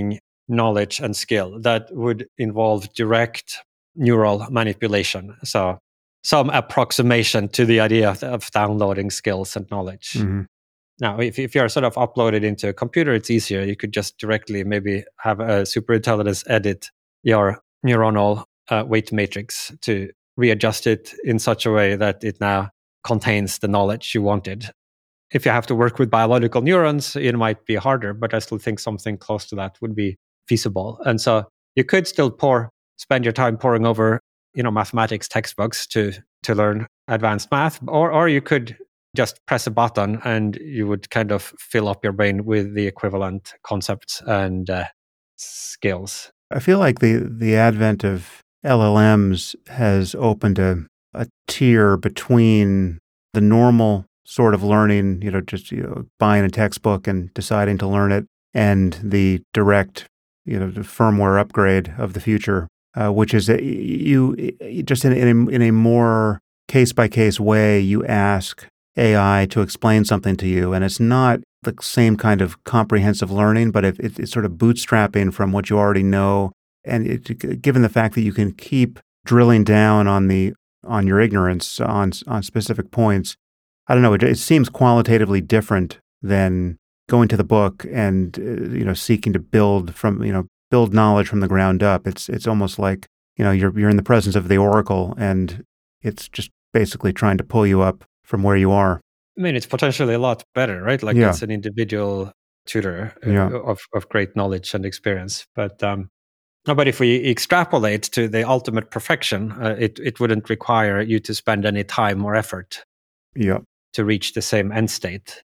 Speaker 2: knowledge and skill that would involve direct neural manipulation. So some approximation to the idea of, of downloading skills and knowledge.
Speaker 1: Mm-hmm.
Speaker 2: Now, if, if you're sort of uploaded into a computer, it's easier. You could just directly maybe have a superintelligence edit your neuronal uh, weight matrix to readjust it in such a way that it now contains the knowledge you wanted. If you have to work with biological neurons, it might be harder, but I still think something close to that would be feasible. And so you could still pour, spend your time poring over, you know, mathematics textbooks to to learn advanced math, or or you could just press a button and you would kind of fill up your brain with the equivalent concepts and uh, skills.
Speaker 1: I feel like the the advent of L L Ms has opened a, a tier between the normal sort of learning, you know, just you know, buying a textbook and deciding to learn it, and the direct, you know, the firmware upgrade of the future, uh, which is that you, you just in, in a, in a more case by case way, you ask A I to explain something to you, and it's not the same kind of comprehensive learning, but it, it, it's sort of bootstrapping from what you already know. And it, given the fact that you can keep drilling down on the on your ignorance on on specific points, I don't know. It, it seems qualitatively different than going to the book and uh, you know seeking to build from you know build knowledge from the ground up. It's it's almost like you know you're you're in the presence of the oracle, and it's just basically trying to pull you up from where you are.
Speaker 2: I mean, it's potentially a lot better, right? Like
Speaker 1: yeah.
Speaker 2: It's an individual tutor uh,
Speaker 1: yeah.
Speaker 2: of of great knowledge and experience, but. Um, No, but if we extrapolate to the ultimate perfection, uh, it it wouldn't require you to spend any time or effort
Speaker 1: yeah.
Speaker 2: to reach the same end state.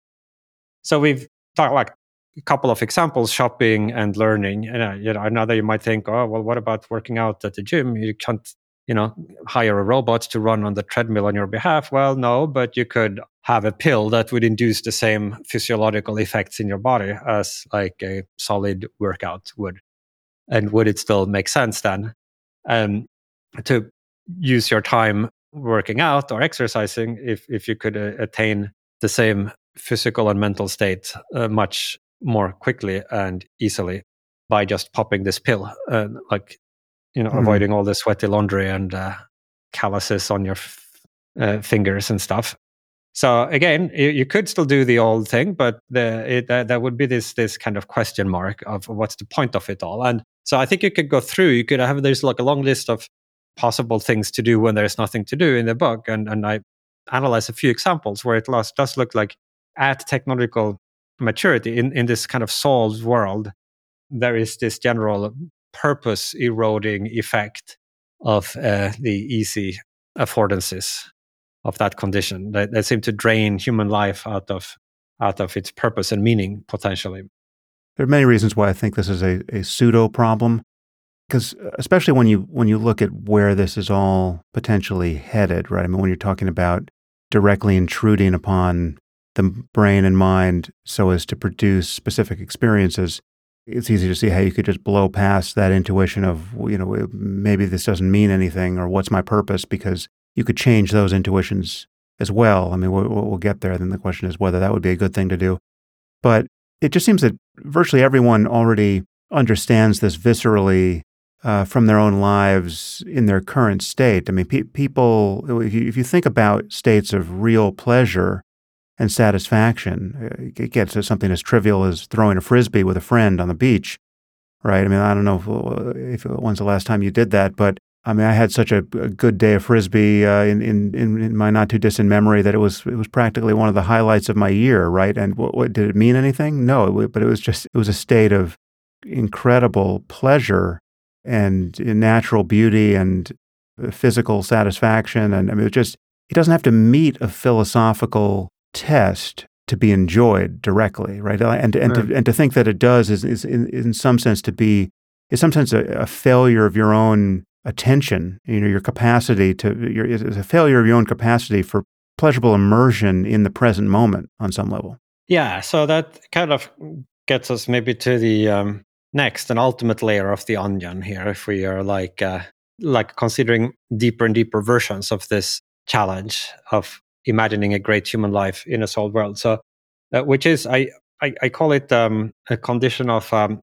Speaker 2: So we've talked like a couple of examples: shopping and learning. And uh, you know, another you might think, oh, well, what about working out at the gym? You can't, you know, hire a robot to run on the treadmill on your behalf. Well, no, but you could have a pill that would induce the same physiological effects in your body as like a solid workout would. And would it still make sense then um, to use your time working out or exercising if, if you could uh, attain the same physical and mental state uh, much more quickly and easily by just popping this pill, uh, like, you know, mm-hmm. avoiding all the sweaty laundry and uh, calluses on your f- uh, fingers and stuff. So again, you, you could still do the old thing, but the, it, uh, there would be this this kind of question mark of what's the point of it all. And so I think you could go through. You could have there's like a long list of possible things to do when there's nothing to do in the book, and and I analyze a few examples where it does look like at technological maturity in in this kind of solved world, there is this general purpose eroding effect of uh, the easy affordances of that condition that, that seem to drain human life out of out of its purpose and meaning potentially.
Speaker 1: There are many reasons why I think this is a, a pseudo problem, because especially when you when you look at where this is all potentially headed, right? I mean, when you're talking about directly intruding upon the brain and mind so as to produce specific experiences, it's easy to see how you could just blow past that intuition of, you know, maybe this doesn't mean anything or what's my purpose, because you could change those intuitions as well. I mean, we'll, we'll get there. Then the question is whether that would be a good thing to do. But it just seems that virtually everyone already understands this viscerally uh, from their own lives in their current state. I mean, pe- people, if you, if you think about states of real pleasure and satisfaction, it gets to something as trivial as throwing a Frisbee with a friend on the beach, right? I mean, I don't know if, if when's the last time you did that, but I mean, I had such a, a good day of Frisbee uh, in, in, in my not too distant memory that it was it was practically one of the highlights of my year, right? And what, what did it mean anything? No, it, but it was just it was a state of incredible pleasure and natural beauty and physical satisfaction, and I mean, it just it doesn't have to meet a philosophical test to be enjoyed directly, right? And and
Speaker 2: right.
Speaker 1: to and to think that it does is is in, in some sense to be in some sense a, a failure of your own attention, you know, your capacity to, your, it's a failure of your own capacity for pleasurable immersion in the present moment on some level.
Speaker 2: Yeah, so that kind of gets us maybe to the um, next and ultimate layer of the onion here, if we are like uh, like considering deeper and deeper versions of this challenge of imagining a great human life in a solved world. So, uh, which is, I, I, I call it um, a condition of um,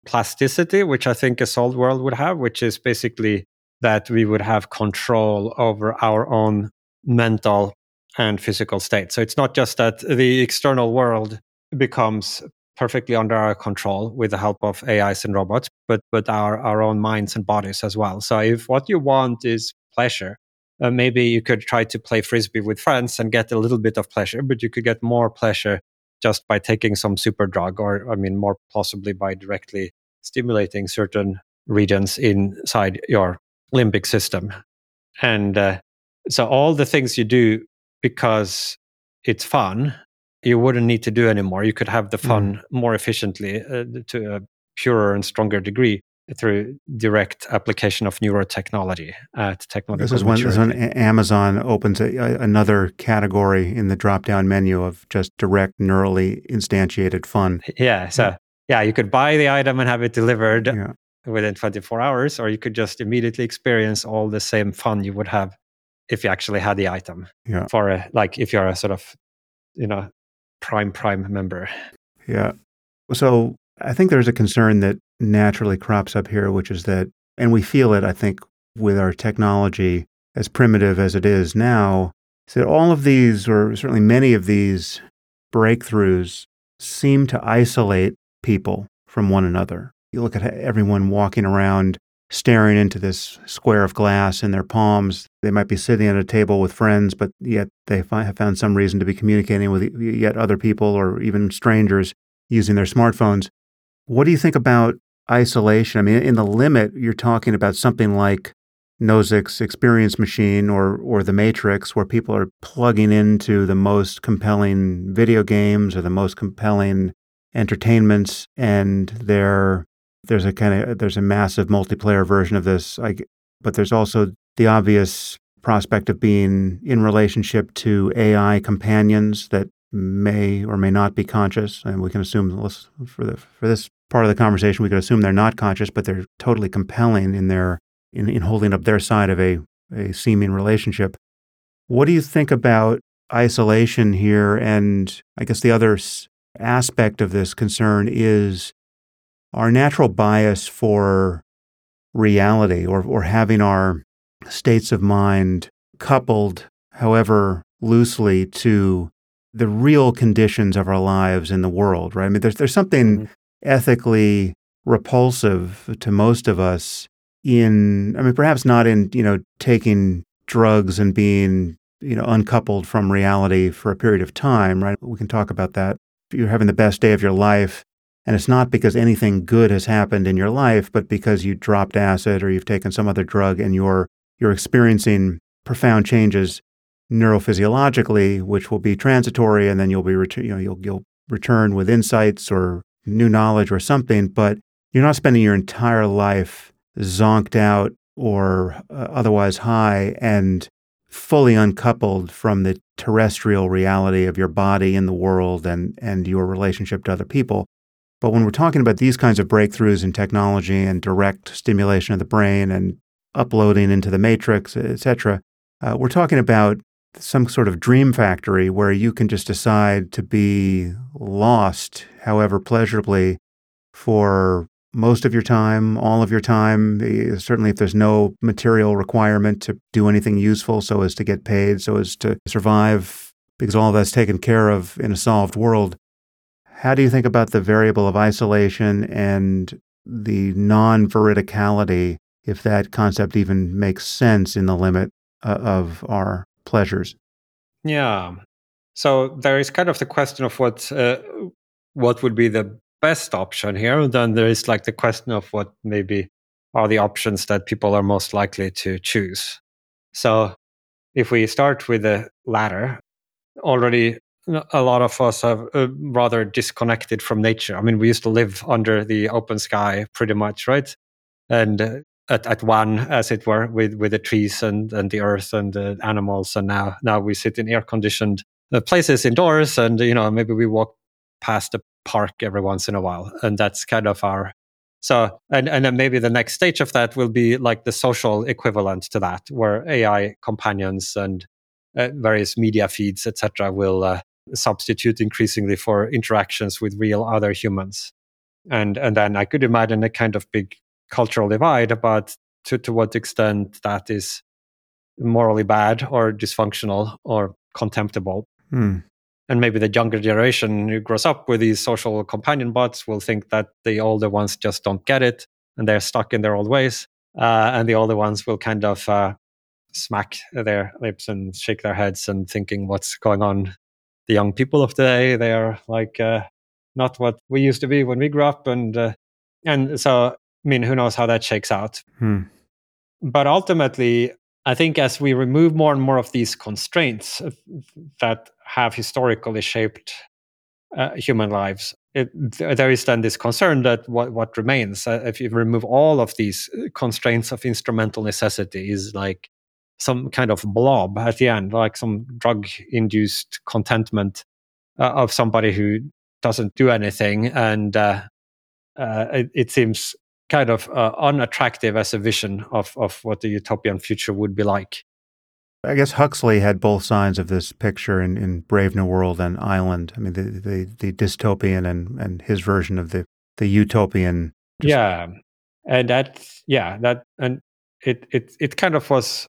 Speaker 2: plasticity, which I think a soul world would have, which is basically that we would have control over our own mental and physical state. So it's not just that the external world becomes perfectly under our control with the help of A Is and robots, but but our, our own minds and bodies as well. So if what you want is pleasure, uh, maybe you could try to play frisbee with friends and get a little bit of pleasure, but you could get more pleasure just by taking some super drug, or I mean, more possibly by directly stimulating certain regions inside your limbic system. And uh, so all the things you do because it's fun, you wouldn't need to do anymore. You could have the fun mm. more efficiently uh, to a purer and stronger degree through direct application of neurotechnology at technological
Speaker 1: This is when, this is when Amazon opens a, a, another category in the drop-down menu of just direct neurally instantiated fun.
Speaker 2: Yeah, so yeah, yeah you could buy the item and have it delivered yeah. within twenty-four hours, or you could just immediately experience all the same fun you would have if you actually had the item.
Speaker 1: Yeah.
Speaker 2: For a, like if you're a sort of, you know, prime prime member.
Speaker 1: Yeah. So I think there's a concern that naturally crops up here, which is that, and we feel it, I think, with our technology, as primitive as it is now, is that all of these, or certainly many of these breakthroughs, seem to isolate people from one another. You look at everyone walking around staring into this square of glass in their palms. They might be sitting at a table with friends, but yet they have found some reason to be communicating with yet other people or even strangers using their smartphones. What do you think about isolation? I mean, in the limit, you're talking about something like Nozick's Experience Machine or or The Matrix, where people are plugging into the most compelling video games or the most compelling entertainments, and they're There's a kind of there's a massive multiplayer version of this, I, but there's also the obvious prospect of being in relationship to A I companions that may or may not be conscious, and we can assume for the for this part of the conversation we could assume they're not conscious, but they're totally compelling in their in, in holding up their side of a a seeming relationship. What do you think about isolation here? And I guess the other aspect of this concern is our natural bias for reality, or or having our states of mind coupled, however loosely, to the real conditions of our lives in the world, right? I mean, there's there's something mm-hmm. ethically repulsive to most of us in, I mean, perhaps not in, you know, taking drugs and being, you know, uncoupled from reality for a period of time, right? We can talk about that. If you're having the best day of your life, and it's not because anything good has happened in your life, but because you dropped acid or you've taken some other drug and you're you're experiencing profound changes neurophysiologically, which will be transitory, and then you'll be ret- you know you'll you'll return with insights or new knowledge or something. But you're not spending your entire life zonked out or uh, otherwise high and fully uncoupled from the terrestrial reality of your body in the world and and your relationship to other people. But when we're talking about these kinds of breakthroughs in technology and direct stimulation of the brain and uploading into the matrix, et cetera, uh, we're talking about some sort of dream factory where you can just decide to be lost, however pleasurably, for most of your time, all of your time. Certainly if there's no material requirement to do anything useful so as to get paid, so as to survive, because all that's taken care of in a solved world. How do you think about the variable of isolation and the non-veridicality, if that concept even makes sense in the limit uh, of our pleasures?
Speaker 2: Yeah. So there is kind of the question of what uh, what would be the best option here. And then there is like the question of what maybe are the options that people are most likely to choose. So if we start with the latter, already a lot of us are uh, rather disconnected from nature. I mean, we used to live under the open sky pretty much, right? And uh, at, at one, as it were, with, with the trees and, and the earth and the animals. And now now we sit in air-conditioned uh, places indoors, and, you know, maybe we walk past a park every once in a while. And that's kind of our... So, and, and then maybe the next stage of that will be like the social equivalent to that, where A I companions and uh, various media feeds, et cetera, will uh, substitute increasingly for interactions with real other humans. And and then I could imagine a kind of big cultural divide about to, to what extent that is morally bad or dysfunctional or contemptible.
Speaker 1: Hmm.
Speaker 2: And maybe the younger generation who grows up with these social companion bots will think that the older ones just don't get it and they're stuck in their old ways. Uh, and the older ones will kind of uh, smack their lips and shake their heads and thinking, what's going on? The young people of today, they are like uh, not what we used to be when we grew up. And, uh, and so, I mean, who knows how that shakes out.
Speaker 1: Hmm.
Speaker 2: But ultimately, I think as we remove more and more of these constraints that have historically shaped uh, human lives, it, there is then this concern that what, what remains, uh, if you remove all of these constraints of instrumental necessity, is like some kind of blob at the end, like some drug-induced contentment uh, of somebody who doesn't do anything. And uh, uh, it, it seems kind of uh, unattractive as a vision of, of what the utopian future would be like.
Speaker 1: I guess Huxley had both sides of this picture in, in Brave New World and Island. I mean, the the, the dystopian and, and his version of the, the utopian.
Speaker 2: Just... Yeah. And that, yeah, that, and it, it, it kind of was,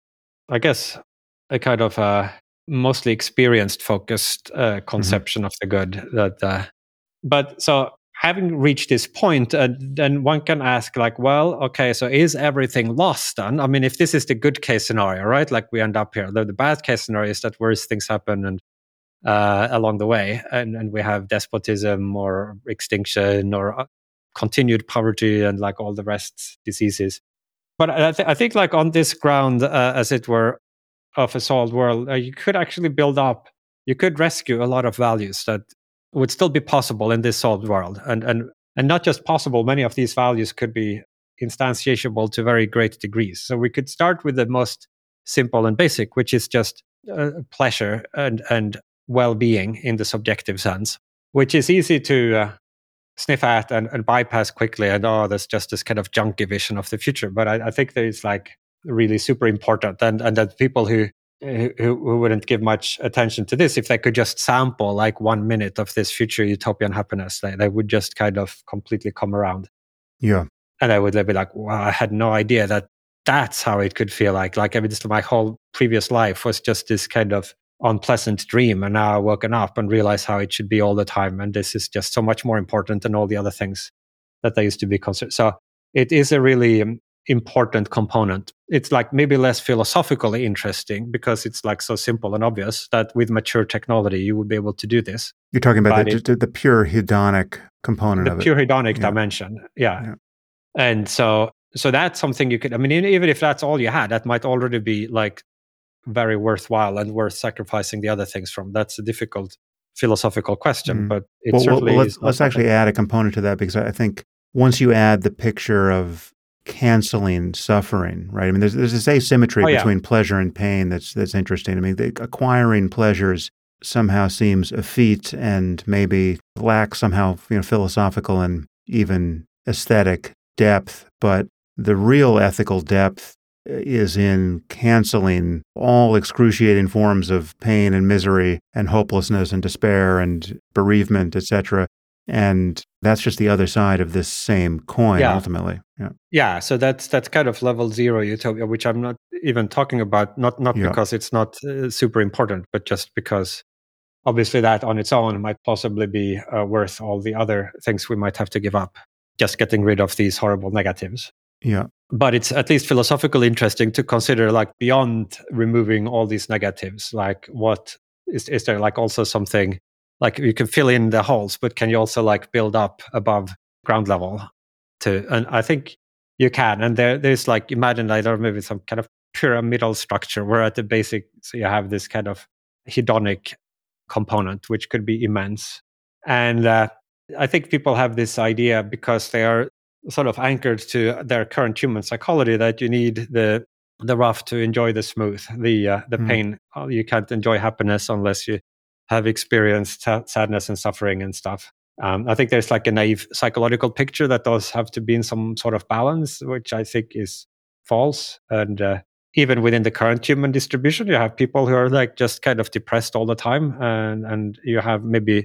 Speaker 2: I guess, a kind of a mostly experienced focused uh, conception mm-hmm. of the good. That, uh, but so having reached this point, uh, then one can ask, like, well, okay, so is everything lost then? I mean, if this is the good case scenario, right? Like we end up here. The, the bad case scenario is that worse things happen and uh, along the way, and, and we have despotism or extinction or uh, continued poverty and like all the rest diseases. But I, th- I think like on this ground, uh, as it were, of a solved world, uh, you could actually build up, you could rescue a lot of values that would still be possible in this solved world. And, and, and not just possible, many of these values could be instantiable to very great degrees. So we could start with the most simple and basic, which is just uh, pleasure and, and well-being in the subjective sense, which is easy to uh, sniff at and, and bypass quickly. And, oh, there's just this kind of junky vision of the future. But I, I think that it's like really super important. And, and that people who Who, who wouldn't give much attention to this, if they could just sample like one minute of this future utopian happiness, they, they would just kind of completely come around.
Speaker 1: Yeah.
Speaker 2: And they would they'd be like, wow, I had no idea that that's how it could feel like. Like, I mean, just my whole previous life was just this kind of unpleasant dream. And now I've woken up and realize how it should be all the time. And this is just so much more important than all the other things that they used to be considered. So it is a really um, important component. It's like maybe less philosophically interesting because it's like so simple and obvious that with mature technology you would be able to do this.
Speaker 1: You're talking about the, it, the pure hedonic component
Speaker 2: the
Speaker 1: of it.
Speaker 2: The pure hedonic yeah. dimension. Yeah. yeah. And so so that's something you could, I mean, even if that's all you had, that might already be like very worthwhile and worth sacrificing the other things from. That's a difficult philosophical question, mm. but it
Speaker 1: well,
Speaker 2: certainly
Speaker 1: well, let's,
Speaker 2: is.
Speaker 1: Let's actually add a component to that, because I think once you add the picture of canceling suffering, right? I mean, there's there's this asymmetry
Speaker 2: oh, yeah.
Speaker 1: between pleasure and pain that's that's interesting. I mean, the, acquiring pleasures somehow seems effete and maybe lacks somehow, you know, philosophical and even aesthetic depth, but the real ethical depth is in canceling all excruciating forms of pain and misery and hopelessness and despair and bereavement, et cetera. And that's just the other side of this same coin,
Speaker 2: yeah.
Speaker 1: ultimately. Yeah.
Speaker 2: Yeah. So that's that's kind of level zero utopia, which I'm not even talking about, not not
Speaker 1: yeah.
Speaker 2: because it's not uh, super important, but just because obviously that on its own might possibly be uh, worth all the other things we might have to give up, just getting rid of these horrible negatives.
Speaker 1: Yeah.
Speaker 2: But it's at least philosophically interesting to consider, like, beyond removing all these negatives, like what is is there like also something like you can fill in the holes, but can you also like build up above ground level to, and I think you can. And there there's like, imagine either maybe some kind of pyramidal structure where at the basic, so you have this kind of hedonic component, which could be immense. And uh, I think people have this idea because they are sort of anchored to their current human psychology that you need the the rough to enjoy the smooth, the uh, the mm. pain. You can't enjoy happiness unless you have experienced sadness and suffering and stuff. Um, I think there's like a naive psychological picture that those have to be in some sort of balance, which I think is false. And uh, even within the current human distribution, you have people who are like just kind of depressed all the time, and and you have maybe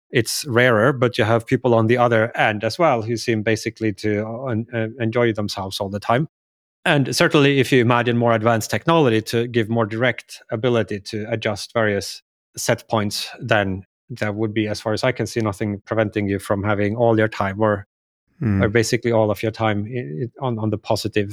Speaker 2: it's rarer, but you have people on the other end as well who seem basically to uh, enjoy themselves all the time. And certainly if you imagine more advanced technology to give more direct ability to adjust various set points, then there would be, as far as I can see, nothing preventing you from having all your time or, mm. or basically all of your time on, on the positive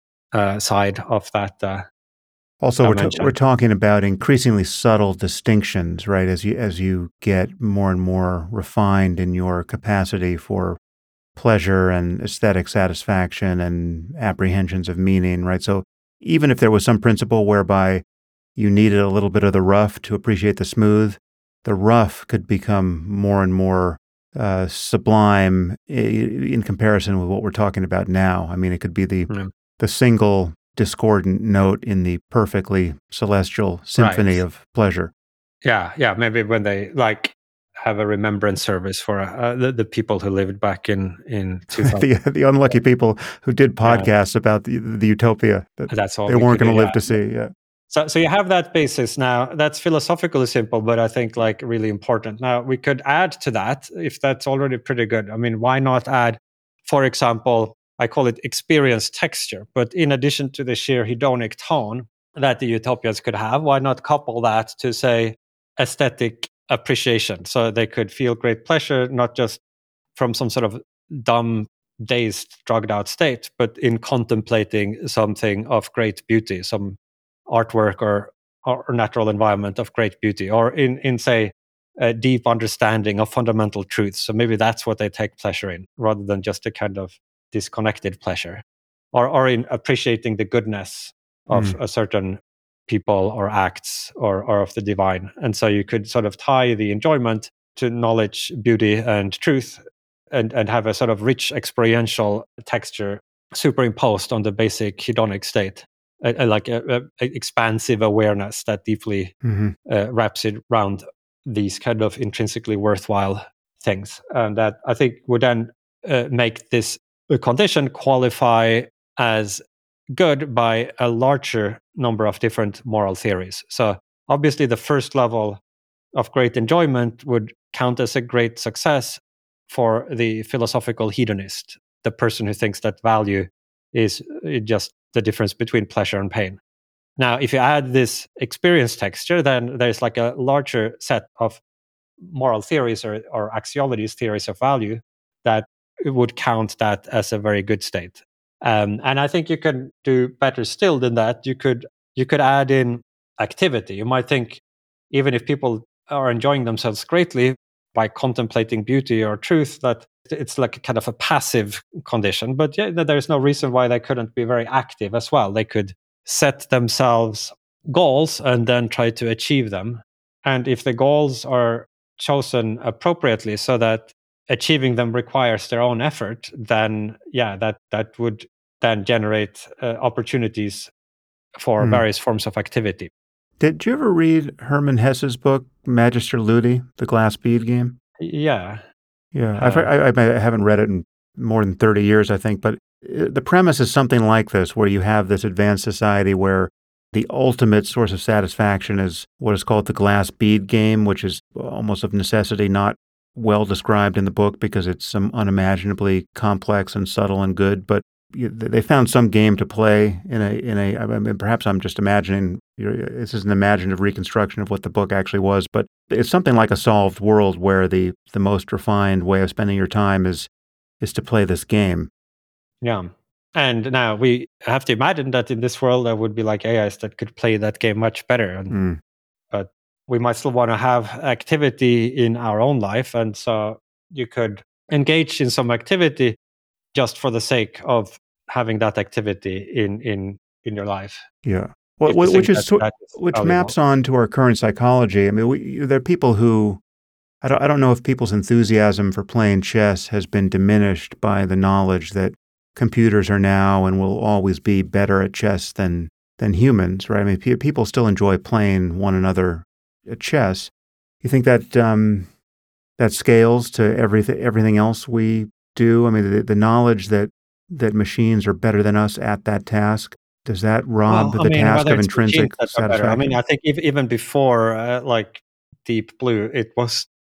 Speaker 2: uh, side of that. Uh,
Speaker 1: also, we're, t- we're talking about increasingly subtle distinctions, right? As you as you get more and more refined in your capacity for pleasure and aesthetic satisfaction and apprehensions of meaning, right? So even if there was some principle whereby you needed a little bit of the rough to appreciate the smooth, the rough could become more and more uh, sublime in comparison with what we're talking about now. I mean, it could be the mm. the single discordant note in the perfectly celestial symphony right. of pleasure.
Speaker 2: Yeah, yeah. Maybe when they like have a remembrance service for uh, the, the people who lived back in in two thousand.
Speaker 1: the, the unlucky people who did podcasts yeah. about the, the utopia that
Speaker 2: That's all
Speaker 1: they we weren't going to live
Speaker 2: yeah.
Speaker 1: to see. Yeah.
Speaker 2: So, so you have that basis now. That's philosophically simple, but I think like really important. Now we could add to that if that's already pretty good. I mean, why not add, for example, I call it experience texture, but in addition to the sheer hedonic tone that the utopias could have, why not couple that to say aesthetic appreciation? So they could feel great pleasure, not just from some sort of dumb, dazed, drugged out state, but in contemplating something of great beauty, some artwork or, or natural environment of great beauty, or in, in say, a deep understanding of fundamental truths. So maybe that's what they take pleasure in, rather than just a kind of disconnected pleasure, or, or in appreciating the goodness of mm. a certain people or acts or, or of the divine. And so you could sort of tie the enjoyment to knowledge, beauty, and truth, and, and have a sort of rich experiential texture superimposed on the basic hedonic state, a, a, like a, a expansive awareness that deeply mm-hmm. uh, wraps it around these kind of intrinsically worthwhile things. And that I think would then uh, make this condition qualify as good by a larger number of different moral theories. So obviously the first level of great enjoyment would count as a great success for the philosophical hedonist, the person who thinks that value is just the difference between pleasure and pain. Now, if you add this experience texture, then there's like a larger set of moral theories or, or axiologies, theories of value, that would count that as a very good state. Um, and I think you can do better still than that. You could you could add in activity. You might think, even if people are enjoying themselves greatly by contemplating beauty or truth, that it's like a kind of a passive condition. But yeah, there's no reason why they couldn't be very active as well. They could set themselves goals and then try to achieve them. And if the goals are chosen appropriately so that achieving them requires their own effort, then yeah, that, that would then generate uh, opportunities for mm. various forms of activity.
Speaker 1: Did you ever read Hermann Hesse's book, Magister Ludi, The Glass Bead Game?
Speaker 2: Yeah.
Speaker 1: Yeah, uh, I've, I, I haven't read it in more than thirty years, I think, but the premise is something like this, where you have this advanced society where the ultimate source of satisfaction is what is called the glass bead game, which is almost of necessity not well described in the book because it's some unimaginably complex and subtle and good, but they found some game to play in a, in a, I mean, perhaps I'm just imagining, this is an imaginative reconstruction of what the book actually was, but it's something like a solved world where the, the most refined way of spending your time is, is to play this game.
Speaker 2: Yeah. And now we have to imagine that in this world, there would be like A Is that could play that game much better. And, mm. But we might still want to have activity in our own life. And so you could engage in some activity just for the sake of having that activity in in, in your life.
Speaker 1: Yeah. Well, which is, that, that is which valuable. Maps on to our current psychology. I mean, we, there are people who, I don't, I don't know if people's enthusiasm for playing chess has been diminished by the knowledge that computers are now and will always be better at chess than than humans, right? I mean, pe- people still enjoy playing one another at chess. You think that um, that scales to everything everything else we do? I mean, the, the knowledge that that machines are better than us at that task, does that rob well, the mean, task of intrinsic satisfaction?
Speaker 2: I mean, I think even before uh, like Deep Blue, it was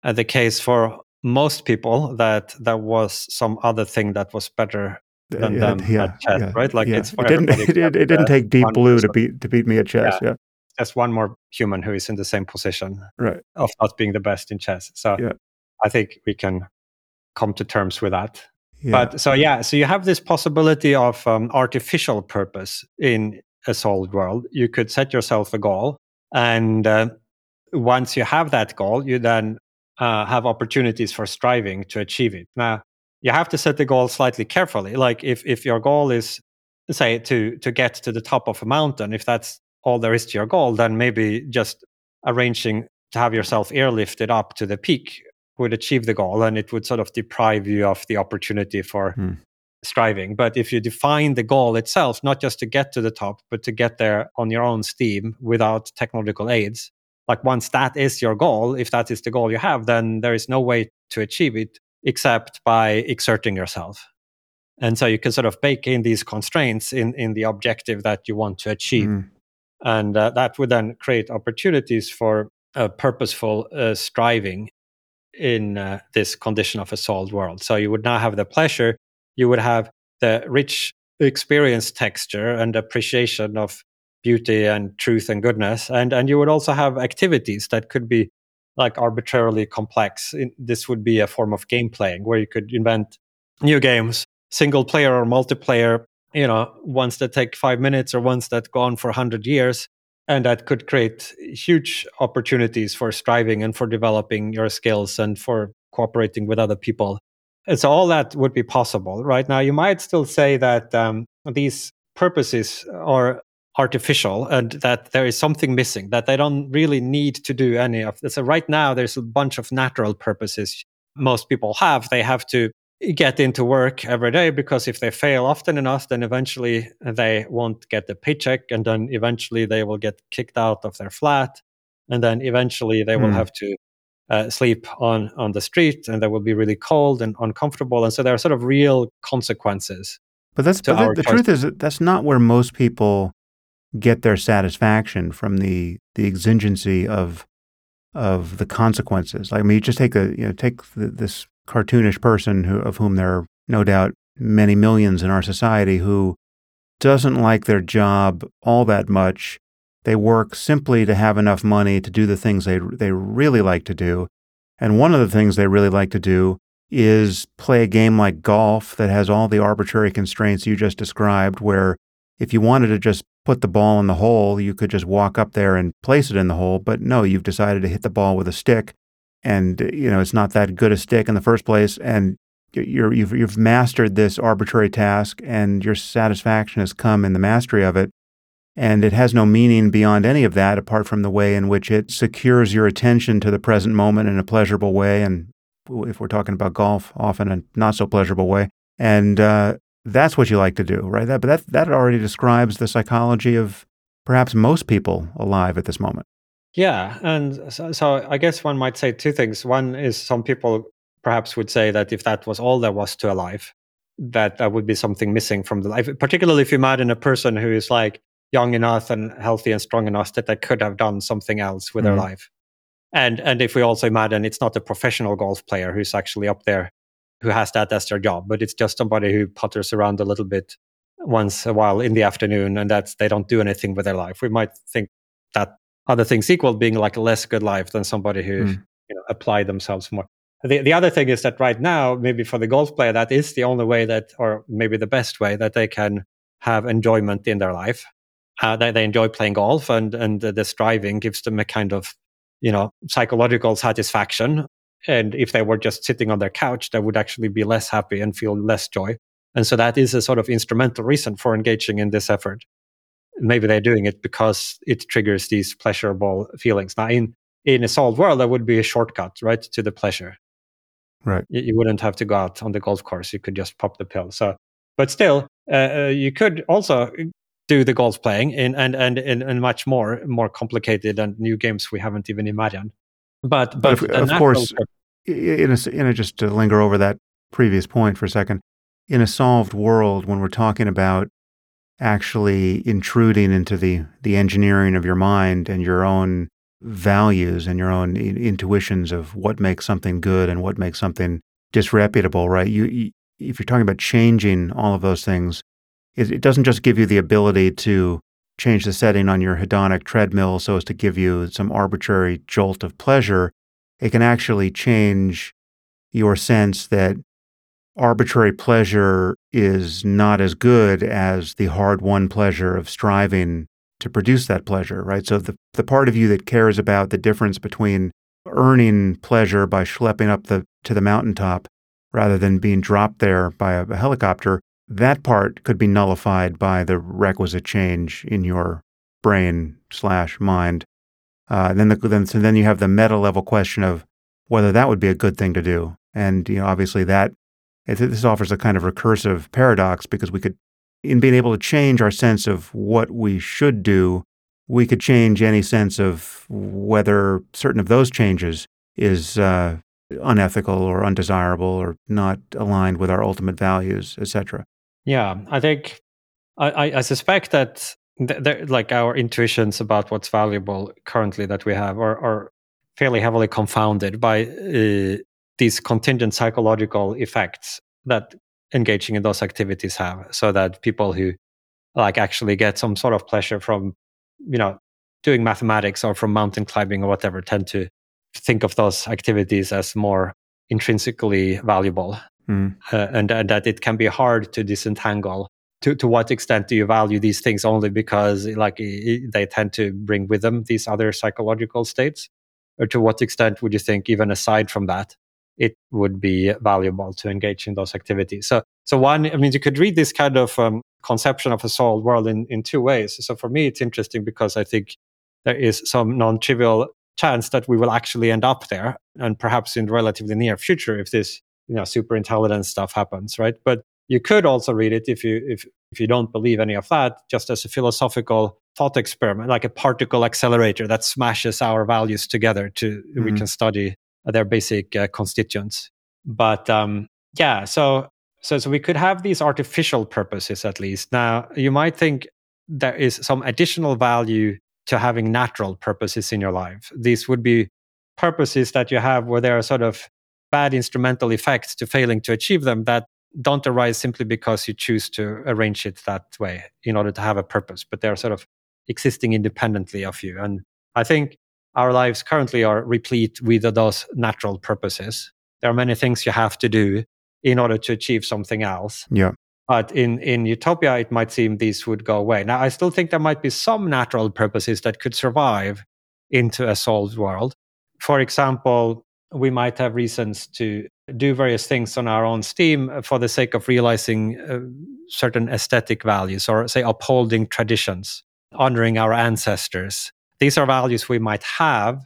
Speaker 2: uh, the case for most people that there was some other thing that was better than
Speaker 1: yeah,
Speaker 2: them
Speaker 1: yeah,
Speaker 2: at chess,
Speaker 1: yeah,
Speaker 2: right? Like
Speaker 1: yeah.
Speaker 2: it's for
Speaker 1: It didn't.
Speaker 2: everybody
Speaker 1: It, it,
Speaker 2: except
Speaker 1: it didn't
Speaker 2: uh,
Speaker 1: take Deep
Speaker 2: one
Speaker 1: Blue to
Speaker 2: person.
Speaker 1: beat to beat me at chess.
Speaker 2: Yeah,
Speaker 1: Yeah,
Speaker 2: just one more human who is in the same position
Speaker 1: right.
Speaker 2: of not being the best in chess. So
Speaker 1: Yeah,
Speaker 2: I think we can come to terms with that.
Speaker 1: yeah.
Speaker 2: But so yeah, so you have this possibility of um, artificial purpose in a solved world. You could set yourself a goal, and uh, once you have that goal, you then uh, have opportunities for striving to achieve it. Now, you have to set the goal slightly carefully. Like if if your goal is, say, to to get to the top of a mountain, if that's all there is to your goal, then maybe just arranging to have yourself airlifted up to the peak would achieve the goal, and it would sort of deprive you of the opportunity for
Speaker 1: Hmm.
Speaker 2: striving. But if you define the goal itself, not just to get to the top, but to get there on your own steam without technological aids, like once that is your goal, if that is the goal you have, then there is no way to achieve it except by exerting yourself. And so you can sort of bake in these constraints in, in the objective that you want to achieve.
Speaker 1: Hmm.
Speaker 2: And uh, that would then create opportunities for uh, purposeful uh, striving in uh, this condition of a solved world. So you would now have the pleasure, you would have the rich experience texture and appreciation of beauty and truth and goodness, and and you would also have activities that could be like arbitrarily complex. This would be a form of game playing where you could invent new games, single player or multiplayer, you know, ones that take five minutes or ones that go on for one hundred years, and that could create huge opportunities for striving and for developing your skills and for cooperating with other people. And so all that would be possible. Right now, you might still say that um, these purposes are artificial and that there is something missing, that they don't really need to do any of this. So right now, there's a bunch of natural purposes most people have. They have to get into work every day because if they fail often enough, then eventually they won't get the paycheck, and then eventually they will get kicked out of their flat, and then eventually they will
Speaker 1: Hmm.
Speaker 2: have to uh, sleep on on the street, and they will be really cold and uncomfortable, and so there are sort of real consequences.
Speaker 1: But that's
Speaker 2: to
Speaker 1: but the,
Speaker 2: our
Speaker 1: the
Speaker 2: choices.
Speaker 1: truth is that that's not where most people get their satisfaction from the the exigency of of the consequences. Like, I mean, you just take a you know take the, this cartoonish person who of whom there are no doubt many millions in our society who doesn't like their job all that much. They work simply to have enough money to do the things they they really like to do. And one of the things they really like to do is play a game like golf that has all the arbitrary constraints you just described, where if you wanted to just put the ball in the hole, you could just walk up there and place it in the hole. But no, you've decided to hit the ball with a stick, and you know it's not that good a stick in the first place, and you're, you've you've mastered this arbitrary task, and your satisfaction has come in the mastery of it. And it has no meaning beyond any of that, apart from the way in which it secures your attention to the present moment in a pleasurable way. And if we're talking about golf, often a not so pleasurable way. And uh, that's what you like to do, right? That, but that that already describes the psychology of perhaps most people alive at this moment.
Speaker 2: Yeah, and so, so I guess one might say two things. One is some people perhaps would say that if that was all there was to a life, that that would be something missing from the life, particularly if you imagine a person who is like young enough and healthy and strong enough that they could have done something else with
Speaker 1: Mhm.
Speaker 2: their life. And and if we also imagine it's not a professional golf player who's actually up there who has that as their job, but it's just somebody who putters around a little bit once a while in the afternoon, and that's they don't do anything with their life. We might think that other things equal being like a less good life than somebody who
Speaker 1: Mm.
Speaker 2: you know apply themselves more. The the other thing is that right now, maybe for the golf player, that is the only way that, or maybe the best way that they can have enjoyment in their life. Uh, they they enjoy playing golf, and and the striving gives them a kind of you know psychological satisfaction. And if they were just sitting on their couch, they would actually be less happy and feel less joy. And so that is a sort of instrumental reason for engaging in this effort. Maybe they're doing it because it triggers these pleasurable feelings. Now, in in a solved world, that would be a shortcut, right, to the pleasure.
Speaker 1: Right.
Speaker 2: You, you wouldn't have to go out on the golf course. You could just pop the pill. So, but still, uh, uh, you could also do the golf playing in and and in and much more more complicated and new games we haven't even imagined. But
Speaker 1: But
Speaker 2: but
Speaker 1: of,
Speaker 2: the
Speaker 1: of
Speaker 2: natural
Speaker 1: course, i- in a, in a, just to linger over that previous point for a second, in a solved world, when we're talking about actually intruding into the, the engineering of your mind and your own values and your own in- intuitions of what makes something good and what makes something disreputable, right? You, you if you're talking about changing all of those things, it, it doesn't just give you the ability to change the setting on your hedonic treadmill so as to give you some arbitrary jolt of pleasure. It can actually change your sense that arbitrary pleasure is not as good as the hard-won pleasure of striving to produce that pleasure, right? So the, the part of you that cares about the difference between earning pleasure by schlepping up the to the mountaintop rather than being dropped there by a, a helicopter, that part could be nullified by the requisite change in your brain slash mind. Uh, then, the, then, so then you have the meta level question of whether that would be a good thing to do. And, you know, obviously that, it, this offers a kind of recursive paradox because we could, in being able to change our sense of what we should do, we could change any sense of whether certain of those changes is uh, unethical or undesirable or not aligned with our ultimate values, et cetera.
Speaker 2: Yeah, I think I, I suspect that th- like our intuitions about what's valuable currently that we have are, are fairly heavily confounded by uh, these contingent psychological effects that engaging in those activities have. So that people who like actually get some sort of pleasure from, you know, doing mathematics or from mountain climbing or whatever tend to think of those activities as more intrinsically valuable. Mm. Uh, and, and that it can be hard to disentangle. To, to what extent do you value these things only because like they tend to bring with them these other psychological states? Or to what extent would you think, even aside from that, it would be valuable to engage in those activities? So, so one, I mean, you could read this kind of um, conception of a soul world in, in two ways. So for me, it's interesting because I think there is some non-trivial chance that we will actually end up there, and perhaps in the relatively near future if this, you know, super intelligence stuff happens, right? But you could also read it if you if if you don't believe any of that, just as a philosophical thought experiment, like a particle accelerator that smashes our values together to mm-hmm. we can study their basic uh, constituents. But um, yeah, so so so we could have these artificial purposes at least. Now you might think there is some additional value to having natural purposes in your life. These would be purposes that you have where there are sort of bad instrumental effects to failing to achieve them that don't arise simply because you choose to arrange it that way in order to have a purpose, but they're sort of existing independently of you. And I think our lives currently are replete with those natural purposes. There are many things you have to do in order to achieve something else.
Speaker 1: Yeah.
Speaker 2: But in, in utopia, it might seem these would go away. Now, I still think there might be some natural purposes that could survive into a solved world. For example, we might have reasons to do various things on our own steam for the sake of realizing uh, certain aesthetic values, or say upholding traditions, honoring our ancestors. These are values we might have,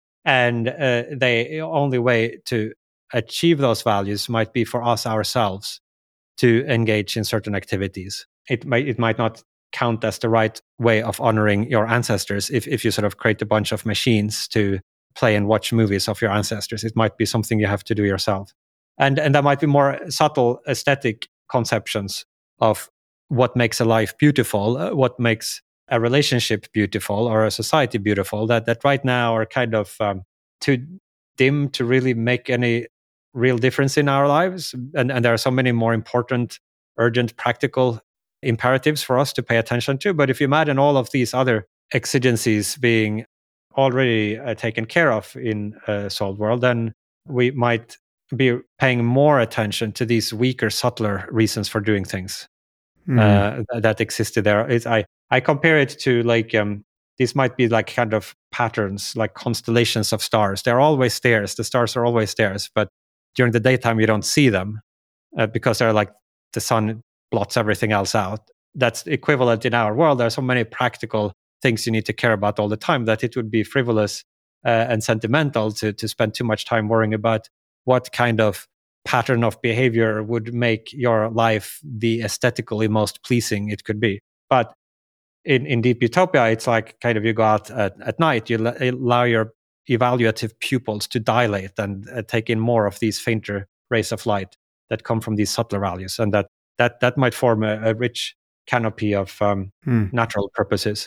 Speaker 2: and uh, the only way to achieve those values might be for us ourselves to engage in certain activities. It might it might not count as the right way of honoring your ancestors if, if you sort of create a bunch of machines to play and watch movies of your ancestors. It might be something you have to do yourself. And and there might be more subtle aesthetic conceptions of what makes a life beautiful, uh, what makes a relationship beautiful or a society beautiful that, that right now are kind of um, too dim to really make any real difference in our lives. And, and there are so many more important, urgent, practical imperatives for us to pay attention to. But if you imagine all of these other exigencies being already uh, taken care of in a solved world, then we might be paying more attention to these weaker, subtler reasons for doing things mm. uh, that existed there. It's, I, I compare it to like, um, these might be like kind of patterns, like constellations of stars. They're always there. The stars are always there. But during the daytime, you don't see them uh, because they're like the sun blots everything else out. That's equivalent in our world. There are so many practical things you need to care about all the time that it would be frivolous uh, and sentimental to, to spend too much time worrying about what kind of pattern of behavior would make your life the aesthetically most pleasing it could be. But in, in Deep Utopia, it's like kind of you go out at, at night, you l- allow your evaluative pupils to dilate and uh, take in more of these fainter rays of light that come from these subtler values. And that that, that might form a, a rich canopy of um, hmm. natural purposes.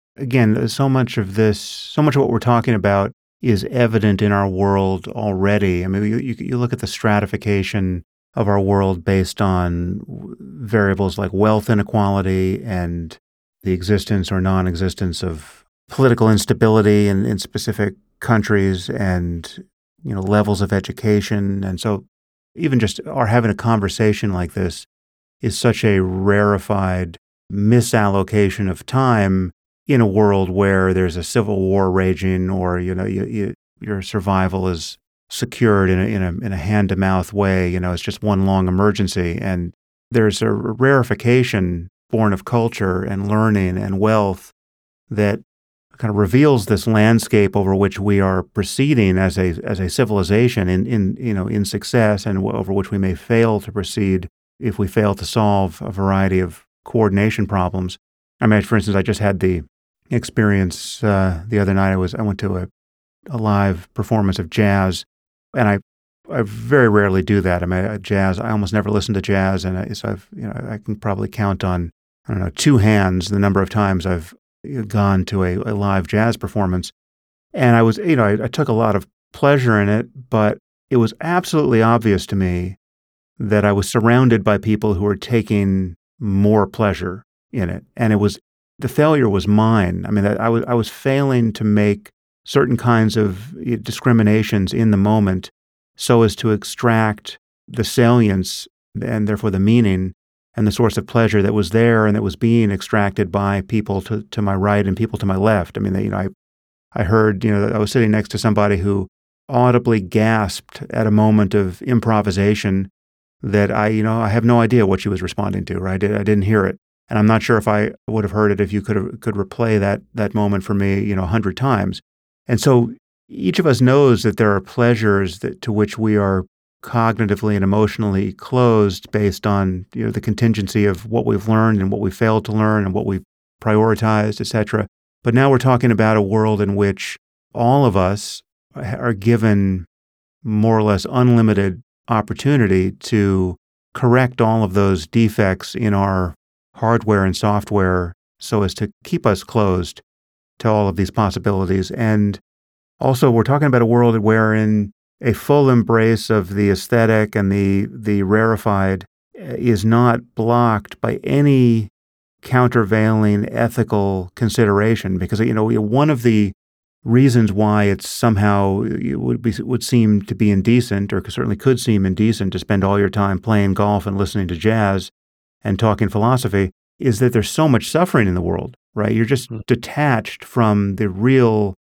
Speaker 1: again, so much of this, so much of what we're talking about is evident in our world already. I mean, you, you, you look at the stratification of our world based on variables like wealth inequality and the existence or non-existence of political instability in, in specific countries and, you know, levels of education. And so even just our having a conversation like this is such a rarefied misallocation of time in a world where there's a civil war raging, or you know, you, you, your survival is secured in a, in a in a hand-to-mouth way. You know, it's just one long emergency, and there's a rarefication born of culture and learning and wealth that kind of reveals this landscape over which we are proceeding as a as a civilization in in you know in success, and over which we may fail to proceed if we fail to solve a variety of coordination problems. I mean, for instance, I just had the experience uh, the other night. I was I went to a, a live performance of jazz, and I I very rarely do that. I mean, jazz. I almost never listen to jazz, and I, so I've you know I can probably count on I don't know two hands the number of times I've gone to a, a live jazz performance. And I was you know I, I took a lot of pleasure in it, but it was absolutely obvious to me that I was surrounded by people who were taking more pleasure in it, and it was. The failure was mine. I mean, I was I was failing to make certain kinds of discriminations in the moment so as to extract the salience and therefore the meaning and the source of pleasure that was there and that was being extracted by people to, to my right and people to my left. I mean, they, you know, I I heard, you know, I was sitting next to somebody who audibly gasped at a moment of improvisation that I, you know, I have no idea what she was responding to, right? I, did, I didn't hear it. And I'm not sure if I would have heard it if you could have, could replay that that moment for me, you know, a hundred times. And so each of us knows that there are pleasures that to which we are cognitively and emotionally closed based on, you know, the contingency of what we've learned and what we failed to learn and what we prioritized, et cetera. But now we're talking about a world in which all of us are given more or less unlimited opportunity to correct all of those defects in our hardware and software so as to keep us closed to all of these possibilities. And also, we're talking about a world wherein a full embrace of the aesthetic and the the rarefied is not blocked by any countervailing ethical consideration. Because, you know, one of the reasons why it's somehow it would be would seem to be indecent, or certainly could seem indecent, to spend all your time playing golf and listening to jazz and talking philosophy, is that there's so much suffering in the world, right? You're just mm. detached from the real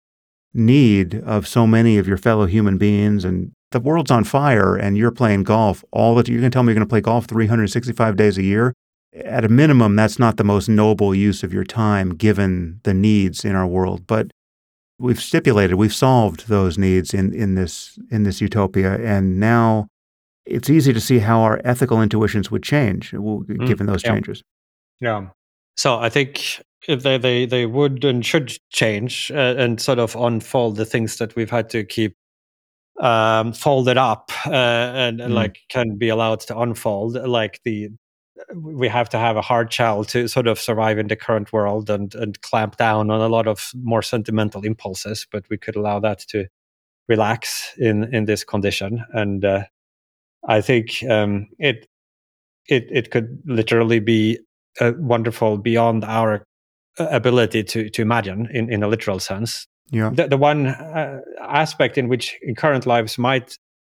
Speaker 1: need of so many of your fellow human beings, and the world's on fire, and you're playing golf all the time. You're going to tell me you're going to play golf three hundred sixty-five days a year? At a minimum, that's not the most noble use of your time, given the needs in our world. But we've stipulated, we've solved those needs in, in this in this utopia, and now it's easy to see how our ethical intuitions would change given those
Speaker 2: yeah.
Speaker 1: changes.
Speaker 2: Yeah. So I think if they, they, they would and should change uh, and sort of unfold the things that we've had to keep um, folded up uh, and, and mm. like can be allowed to unfold. Like the we have to have a hard shell to sort of survive in the current world and and clamp down on a lot of more sentimental impulses, but we could allow that to relax in in this condition. And uh, I think um, it it it could literally be uh, wonderful beyond our ability to to imagine in, in a literal sense.
Speaker 1: Yeah.
Speaker 2: The, the one uh, aspect in which in current lives might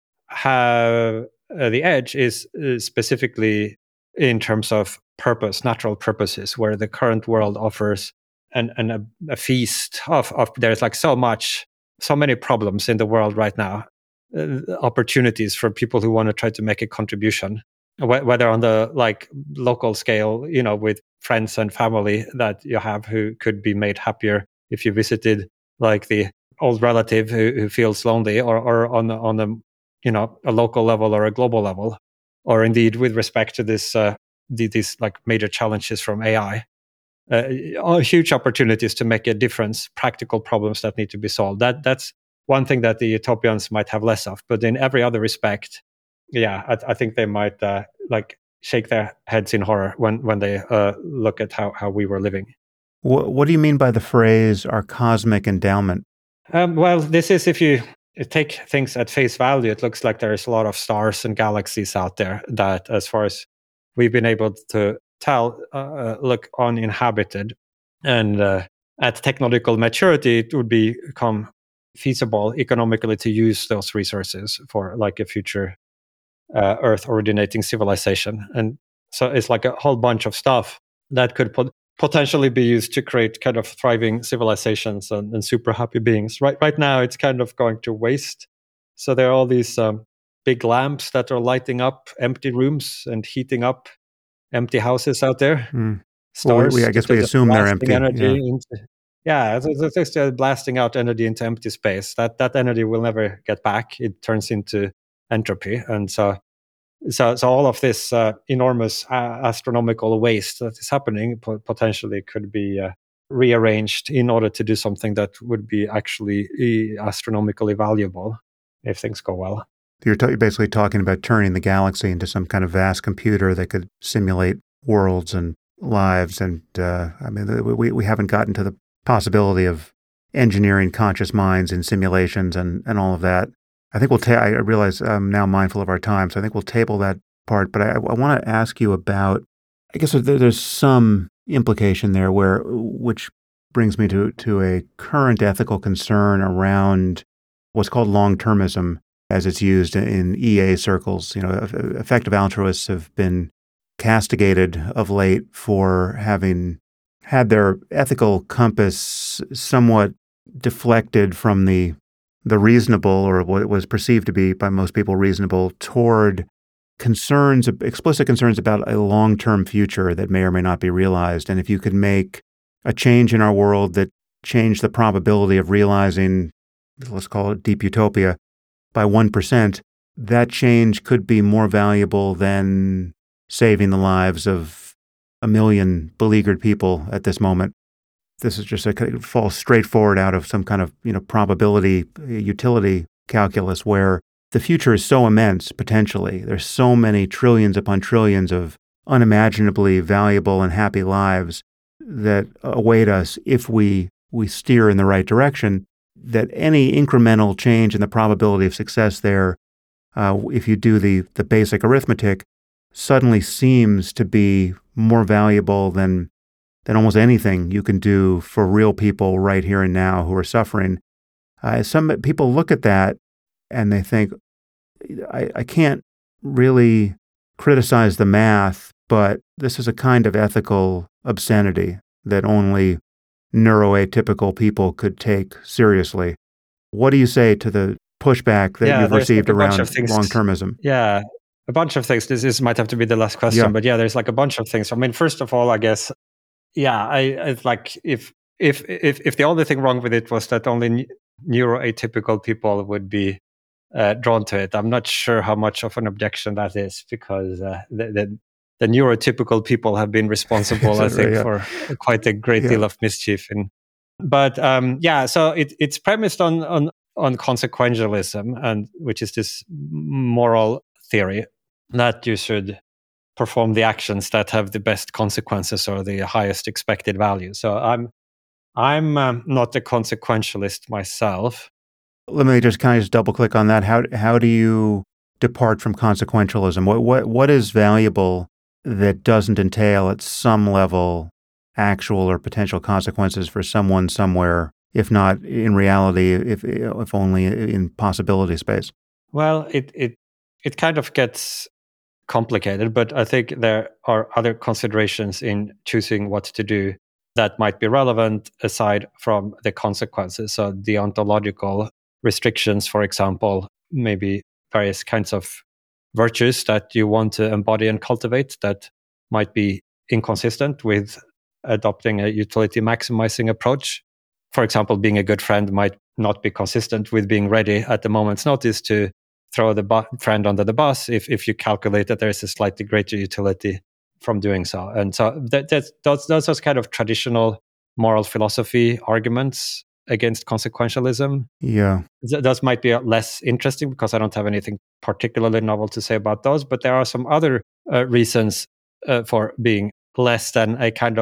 Speaker 2: have uh, the edge is uh, specifically in terms of purpose, natural purposes, where the current world offers an, an a, a feast of, of there's like so much, so many problems in the world right now, uh, opportunities for people who want to try to make a contribution, wh- whether on the like local scale, you know, with friends and family that you have who could be made happier if you visited like the old relative who, who feels lonely, or, or on the, on the, you know, a local level or a global level, or indeed with respect to this, uh, the, these like major challenges from A I, uh, huge opportunities to make a difference, practical problems that need to be solved. That that's one thing that the utopians might have less of, but in every other respect, yeah, I, I think they might uh, like shake their heads in horror when when they uh, look at how how we were living.
Speaker 1: Wh- what do you mean by the phrase our cosmic endowment?
Speaker 2: Um, well, this is if you take things at face value, it looks like there's a lot of stars and galaxies out there that, as far as we've been able to tell, uh, look uninhabited. And uh, at technological maturity, it would become feasible economically to use those resources for like a future uh, Earth originating civilization. And so it's like a whole bunch of stuff that could pot- potentially be used to create kind of thriving civilizations and, and super happy beings. Right, right now, it's kind of going to waste. So there are all these um, big lamps that are lighting up empty rooms and heating up empty houses out there.
Speaker 1: Mm. Well, we, we,
Speaker 2: Stars
Speaker 1: I guess
Speaker 2: that are
Speaker 1: we
Speaker 2: just
Speaker 1: assume they're
Speaker 2: blasting
Speaker 1: empty.
Speaker 2: energy
Speaker 1: Yeah.
Speaker 2: into. Yeah, it's, it's just uh, blasting out energy into empty space. That that energy will never get back. It turns into entropy, and so so so all of this uh, enormous uh, astronomical waste that is happening po- potentially could be uh, rearranged in order to do something that would be actually uh, astronomically valuable if things go well.
Speaker 1: You're, t- you're basically talking about turning the galaxy into some kind of vast computer that could simulate worlds and lives. And uh, I mean, we we haven't gotten to the possibility of engineering conscious minds in simulations and, and all of that. I think we'll ta- I realize I'm now mindful of our time, so I think we'll table that part. But I, I want to ask you about, I guess there, there's some implication there where, which brings me to, to a current ethical concern around what's called long-termism as it's used in E A circles. You know, effective altruists have been castigated of late for having had their ethical compass somewhat deflected from the the reasonable, or what was perceived to be by most people reasonable, toward concerns, explicit concerns about a long-term future that may or may not be realized. And if you could make a change in our world that changed the probability of realizing, let's call it deep utopia, by one percent, that change could be more valuable than saving the lives of a million beleaguered people at this moment. This is just a it falls straight forward out of some kind of, you know, probability utility calculus where the future is so immense potentially. There's so many trillions upon trillions of unimaginably valuable and happy lives that await us if we we steer in the right direction, that any incremental change in the probability of success there, uh, if you do the the basic arithmetic, suddenly seems to be more valuable than than almost anything you can do for real people right here and now who are suffering. Uh, some people look at that and they think, I, I can't really criticize the math, but this is a kind of ethical obscenity that only neuroatypical people could take seriously. What do you say to the pushback that
Speaker 2: Yeah,
Speaker 1: you've
Speaker 2: there's
Speaker 1: received
Speaker 2: like a bunch
Speaker 1: around
Speaker 2: of things.
Speaker 1: long-termism?
Speaker 2: Yeah, a bunch of things. This, this might have to be the last question,
Speaker 1: Yeah.
Speaker 2: but yeah, there's like a bunch of things. I mean, first of all, I guess, yeah, I it's like if if if if the only thing wrong with it was that only ne- neuroatypical people would be uh, drawn to it, I'm not sure how much of an objection that is, because uh, the, the the neurotypical people have been responsible, I think,
Speaker 1: Yeah.
Speaker 2: for quite a great
Speaker 1: Yeah.
Speaker 2: deal of mischief. And but um, yeah, so it, it's premised on on on consequentialism, and which is this moral theory that you should perform the actions that have the best consequences or the highest expected value. So I'm I'm um, not a consequentialist myself.
Speaker 1: Let me just kind of just double click on that. How how do you depart from consequentialism? What what what is valuable that doesn't entail at some level actual or potential consequences for someone somewhere, if not in reality, if if only in possibility space?
Speaker 2: Well, it it it kind of gets complicated, but I think there are other considerations in choosing what to do that might be relevant aside from the consequences. So deontological restrictions, for example, maybe various kinds of virtues that you want to embody and cultivate that might be inconsistent with adopting a utility maximizing approach. For example, being a good friend might not be consistent with being ready at the moment's notice to throw the bu- friend under the bus if, if you calculate that there's a slightly greater utility from doing so. And so that, that's, those, those are kind of traditional moral philosophy arguments against consequentialism.
Speaker 1: Yeah.
Speaker 2: Th- those might be less interesting because I don't have anything particularly novel to say about those, but there are some other uh, reasons uh, for being less than a kind of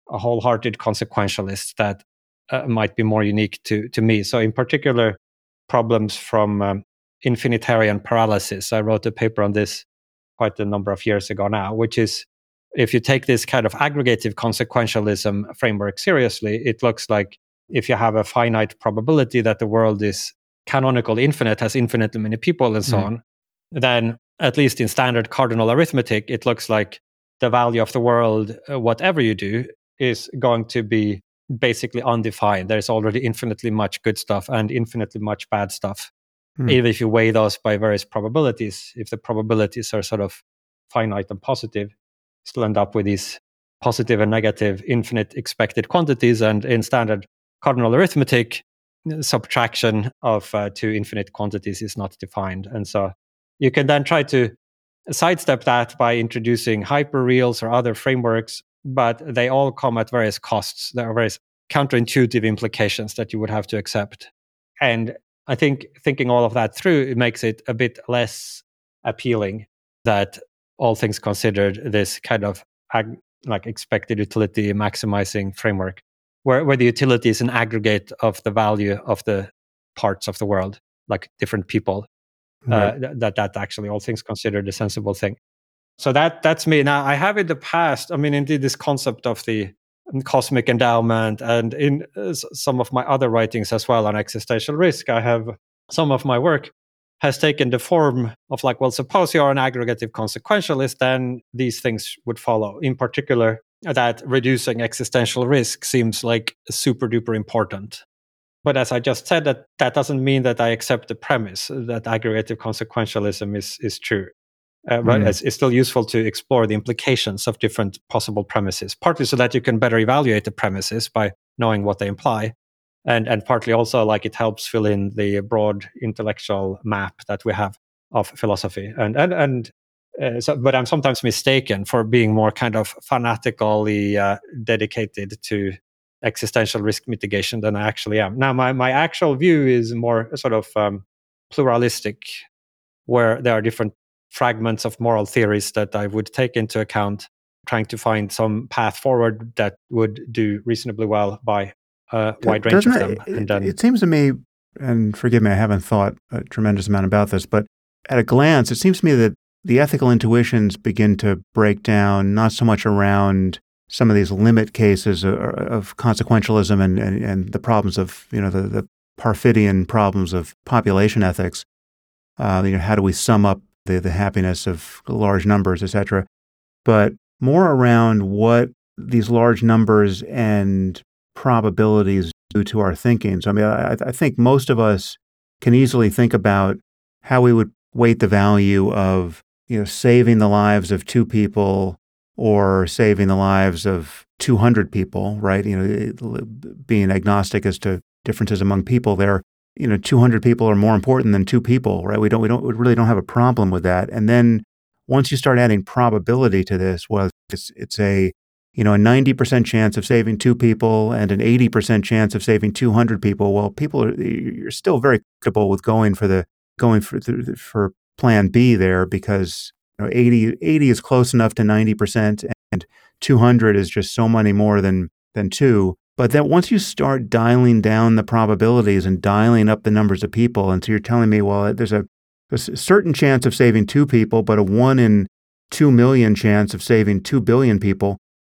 Speaker 2: a wholehearted consequentialist that uh, might be more unique to, to me. So in particular, problems from um, infinitarian paralysis. I wrote a paper on this quite a number of years ago now, which is if you take this kind of aggregative consequentialism framework seriously, it looks like if you have a finite probability that the world is canonically infinite, has infinitely many people and so mm. on, then at least in standard cardinal arithmetic, it looks like the value of the world, uh, whatever you do, is going to be basically undefined. There's already infinitely much good stuff and infinitely much bad stuff. Hmm. Even if you weigh those by various probabilities, if the probabilities are sort of finite and positive, you still end up with these positive and negative infinite expected quantities. And in standard cardinal arithmetic, subtraction of uh, two infinite quantities is not defined. And so you can then try to sidestep that by introducing hyperreals or other frameworks, but they all come at various costs. There are various counterintuitive implications that you would have to accept. And I think thinking all of that through, it makes it a bit less appealing that all things considered, this kind of ag- like expected utility maximizing framework, where, where the utility is an aggregate of the value of the parts of the world, like different people, right. uh, th- that that actually all things considered a sensible thing. So that that's me. Now, I have in the past, I mean, indeed, this concept of the cosmic endowment, and in uh, some of my other writings as well on existential risk, I have some of my work has taken the form of like, well, suppose you're an aggregative consequentialist, then these things would follow. In particular, that reducing existential risk seems like super duper important. But as I just said, that that doesn't mean that I accept the premise that aggregative consequentialism is is true. Uh, but mm. it's, it's still useful to explore the implications of different possible premises, partly so that you can better evaluate the premises by knowing what they imply, and and partly also like it helps fill in the broad intellectual map that we have of philosophy. And and and uh, so, but I'm sometimes mistaken for being more kind of fanatically uh, dedicated to existential risk mitigation than I actually am. Now, my my actual view is more sort of um, pluralistic, where there are different fragments of moral theories that I would take into account, trying to find some path forward that would do reasonably well by a wide range of them.
Speaker 1: It,
Speaker 2: and then,
Speaker 1: it seems to me, and forgive me, I haven't thought a tremendous amount about this, but at a glance, it seems to me that the ethical intuitions begin to break down not so much around some of these limit cases of, of consequentialism and, and, and the problems of, you know, the, the Parfitian problems of population ethics. Uh, you know, how do we sum up the, the happiness of large numbers, et cetera, but more around what these large numbers and probabilities do to our thinking. So, I mean, I, I think most of us can easily think about how we would weight the value of, you know, saving the lives of two people or saving the lives of two hundred people, right? You know, being agnostic as to differences among people there. You know, two hundred people are more important than two people, right? We don't, we don't, we really don't have a problem with that. And then once you start adding probability to this, well, it's, it's a, you know, a ninety percent chance of saving two people and an eighty percent chance of saving two hundred people. Well, people are, you're still very comfortable with going for the, going for, for plan B there because, you know, eighty, eighty is close enough to ninety percent and two hundred is just so many more than, than two. But then once you start dialing down the probabilities and dialing up the numbers of people, and so you're telling me, well, there's a, a certain chance of saving two people, but a one in two million chance of saving two billion people,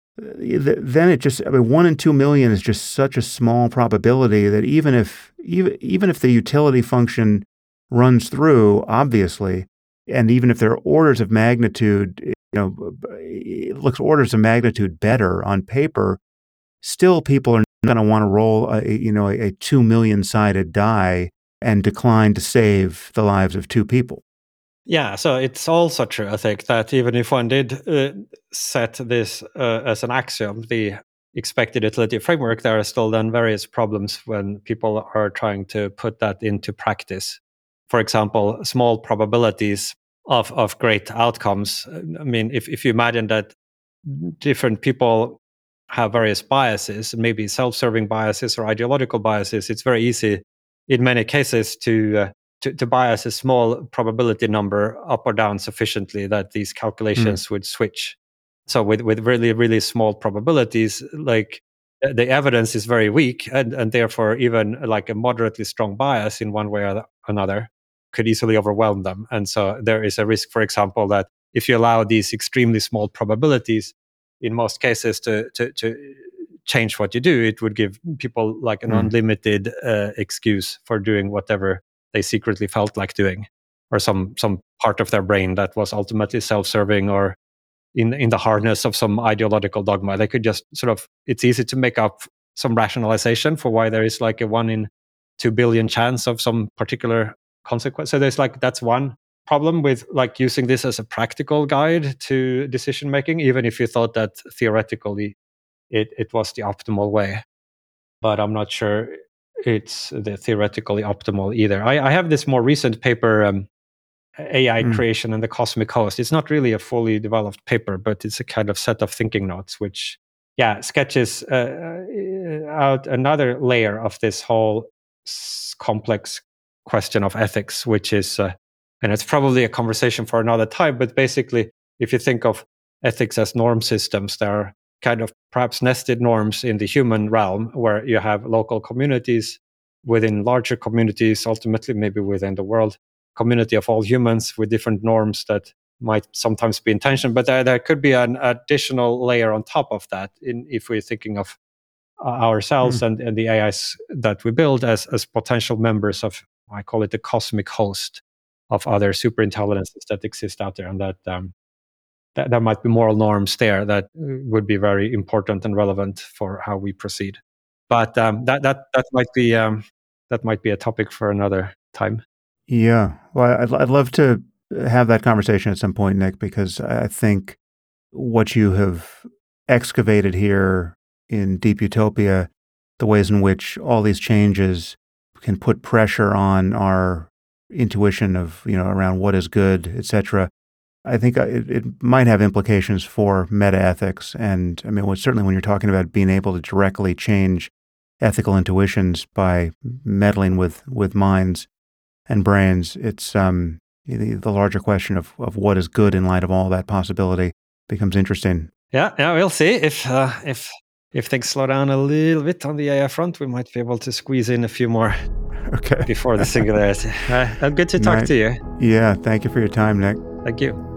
Speaker 1: then it just, I mean, one in two million is just such a small probability that even if, even, even if the utility function runs through, obviously, and even if there are orders of magnitude, you know, it looks orders of magnitude better on paper, still, people are going to want to roll, a, you know, a, a two million sided die and decline to save the lives of two people.
Speaker 2: Yeah, so it's also true, I think, that even if one did uh, set this uh, as an axiom, the expected utility framework, there are still then various problems when people are trying to put that into practice. For example, small probabilities of, of great outcomes. I mean, if, if you imagine that different people have various biases, maybe self-serving biases or ideological biases, it's very easy in many cases to, uh, to to bias a small probability number up or down sufficiently that these calculations mm. would switch. So with, with really, really small probabilities, like the evidence is very weak, and, and therefore even like a moderately strong bias in one way or another could easily overwhelm them. And so there is a risk, for example, that if you allow these extremely small probabilities, in most cases, to to, to change what you do, it would give people like an mm. unlimited uh, excuse for doing whatever they secretly felt like doing, or some some part of their brain that was ultimately self-serving or in in the harness of some ideological dogma. They could just sort of, it's easy to make up some rationalization for why there is like a one in two billion chance of some particular consequence. So there's like, that's one problem with like using this as a practical guide to decision making, even if you thought that theoretically it, it was the optimal way. But I'm not sure it's the theoretically optimal either. I, I have this more recent paper, um, A I mm. creation and the cosmic host. It's not really a fully developed paper, but it's a kind of set of thinking notes, which, yeah, sketches uh, out another layer of this whole s- complex question of ethics, which is, uh, and it's probably a conversation for another time, but basically, if you think of ethics as norm systems, there are kind of perhaps nested norms in the human realm where you have local communities within larger communities, ultimately maybe within the world community of all humans with different norms that might sometimes be in tension, but there, there could be an additional layer on top of that in, if we're thinking of ourselves mm. and, and the A Is that we build as, as potential members of, I call it the cosmic host of other superintelligences that exist out there, and that, um, that there might be moral norms there that would be very important and relevant for how we proceed. But um, that that that might be um, that might be a topic for another time.
Speaker 1: Yeah, well, I'd, I'd love to have that conversation at some point, Nick, because I think what you have excavated here in Deep Utopia, the ways in which all these changes can put pressure on our intuition of, you know, around what is good, et cetera. I think it, it might have implications for meta-ethics. And I mean, well, certainly when you're talking about being able to directly change ethical intuitions by meddling with, with minds and brains, it's um, the, the larger question of, of what is good in light of all that possibility becomes interesting.
Speaker 2: Yeah, yeah, we'll see if uh, if if things slow down a little bit on the A I front, we might be able to squeeze in a few more
Speaker 1: okay.
Speaker 2: before the singularity. Uh, good to talk
Speaker 1: right.
Speaker 2: to you.
Speaker 1: Yeah, thank you for your time, Nick.
Speaker 2: Thank you.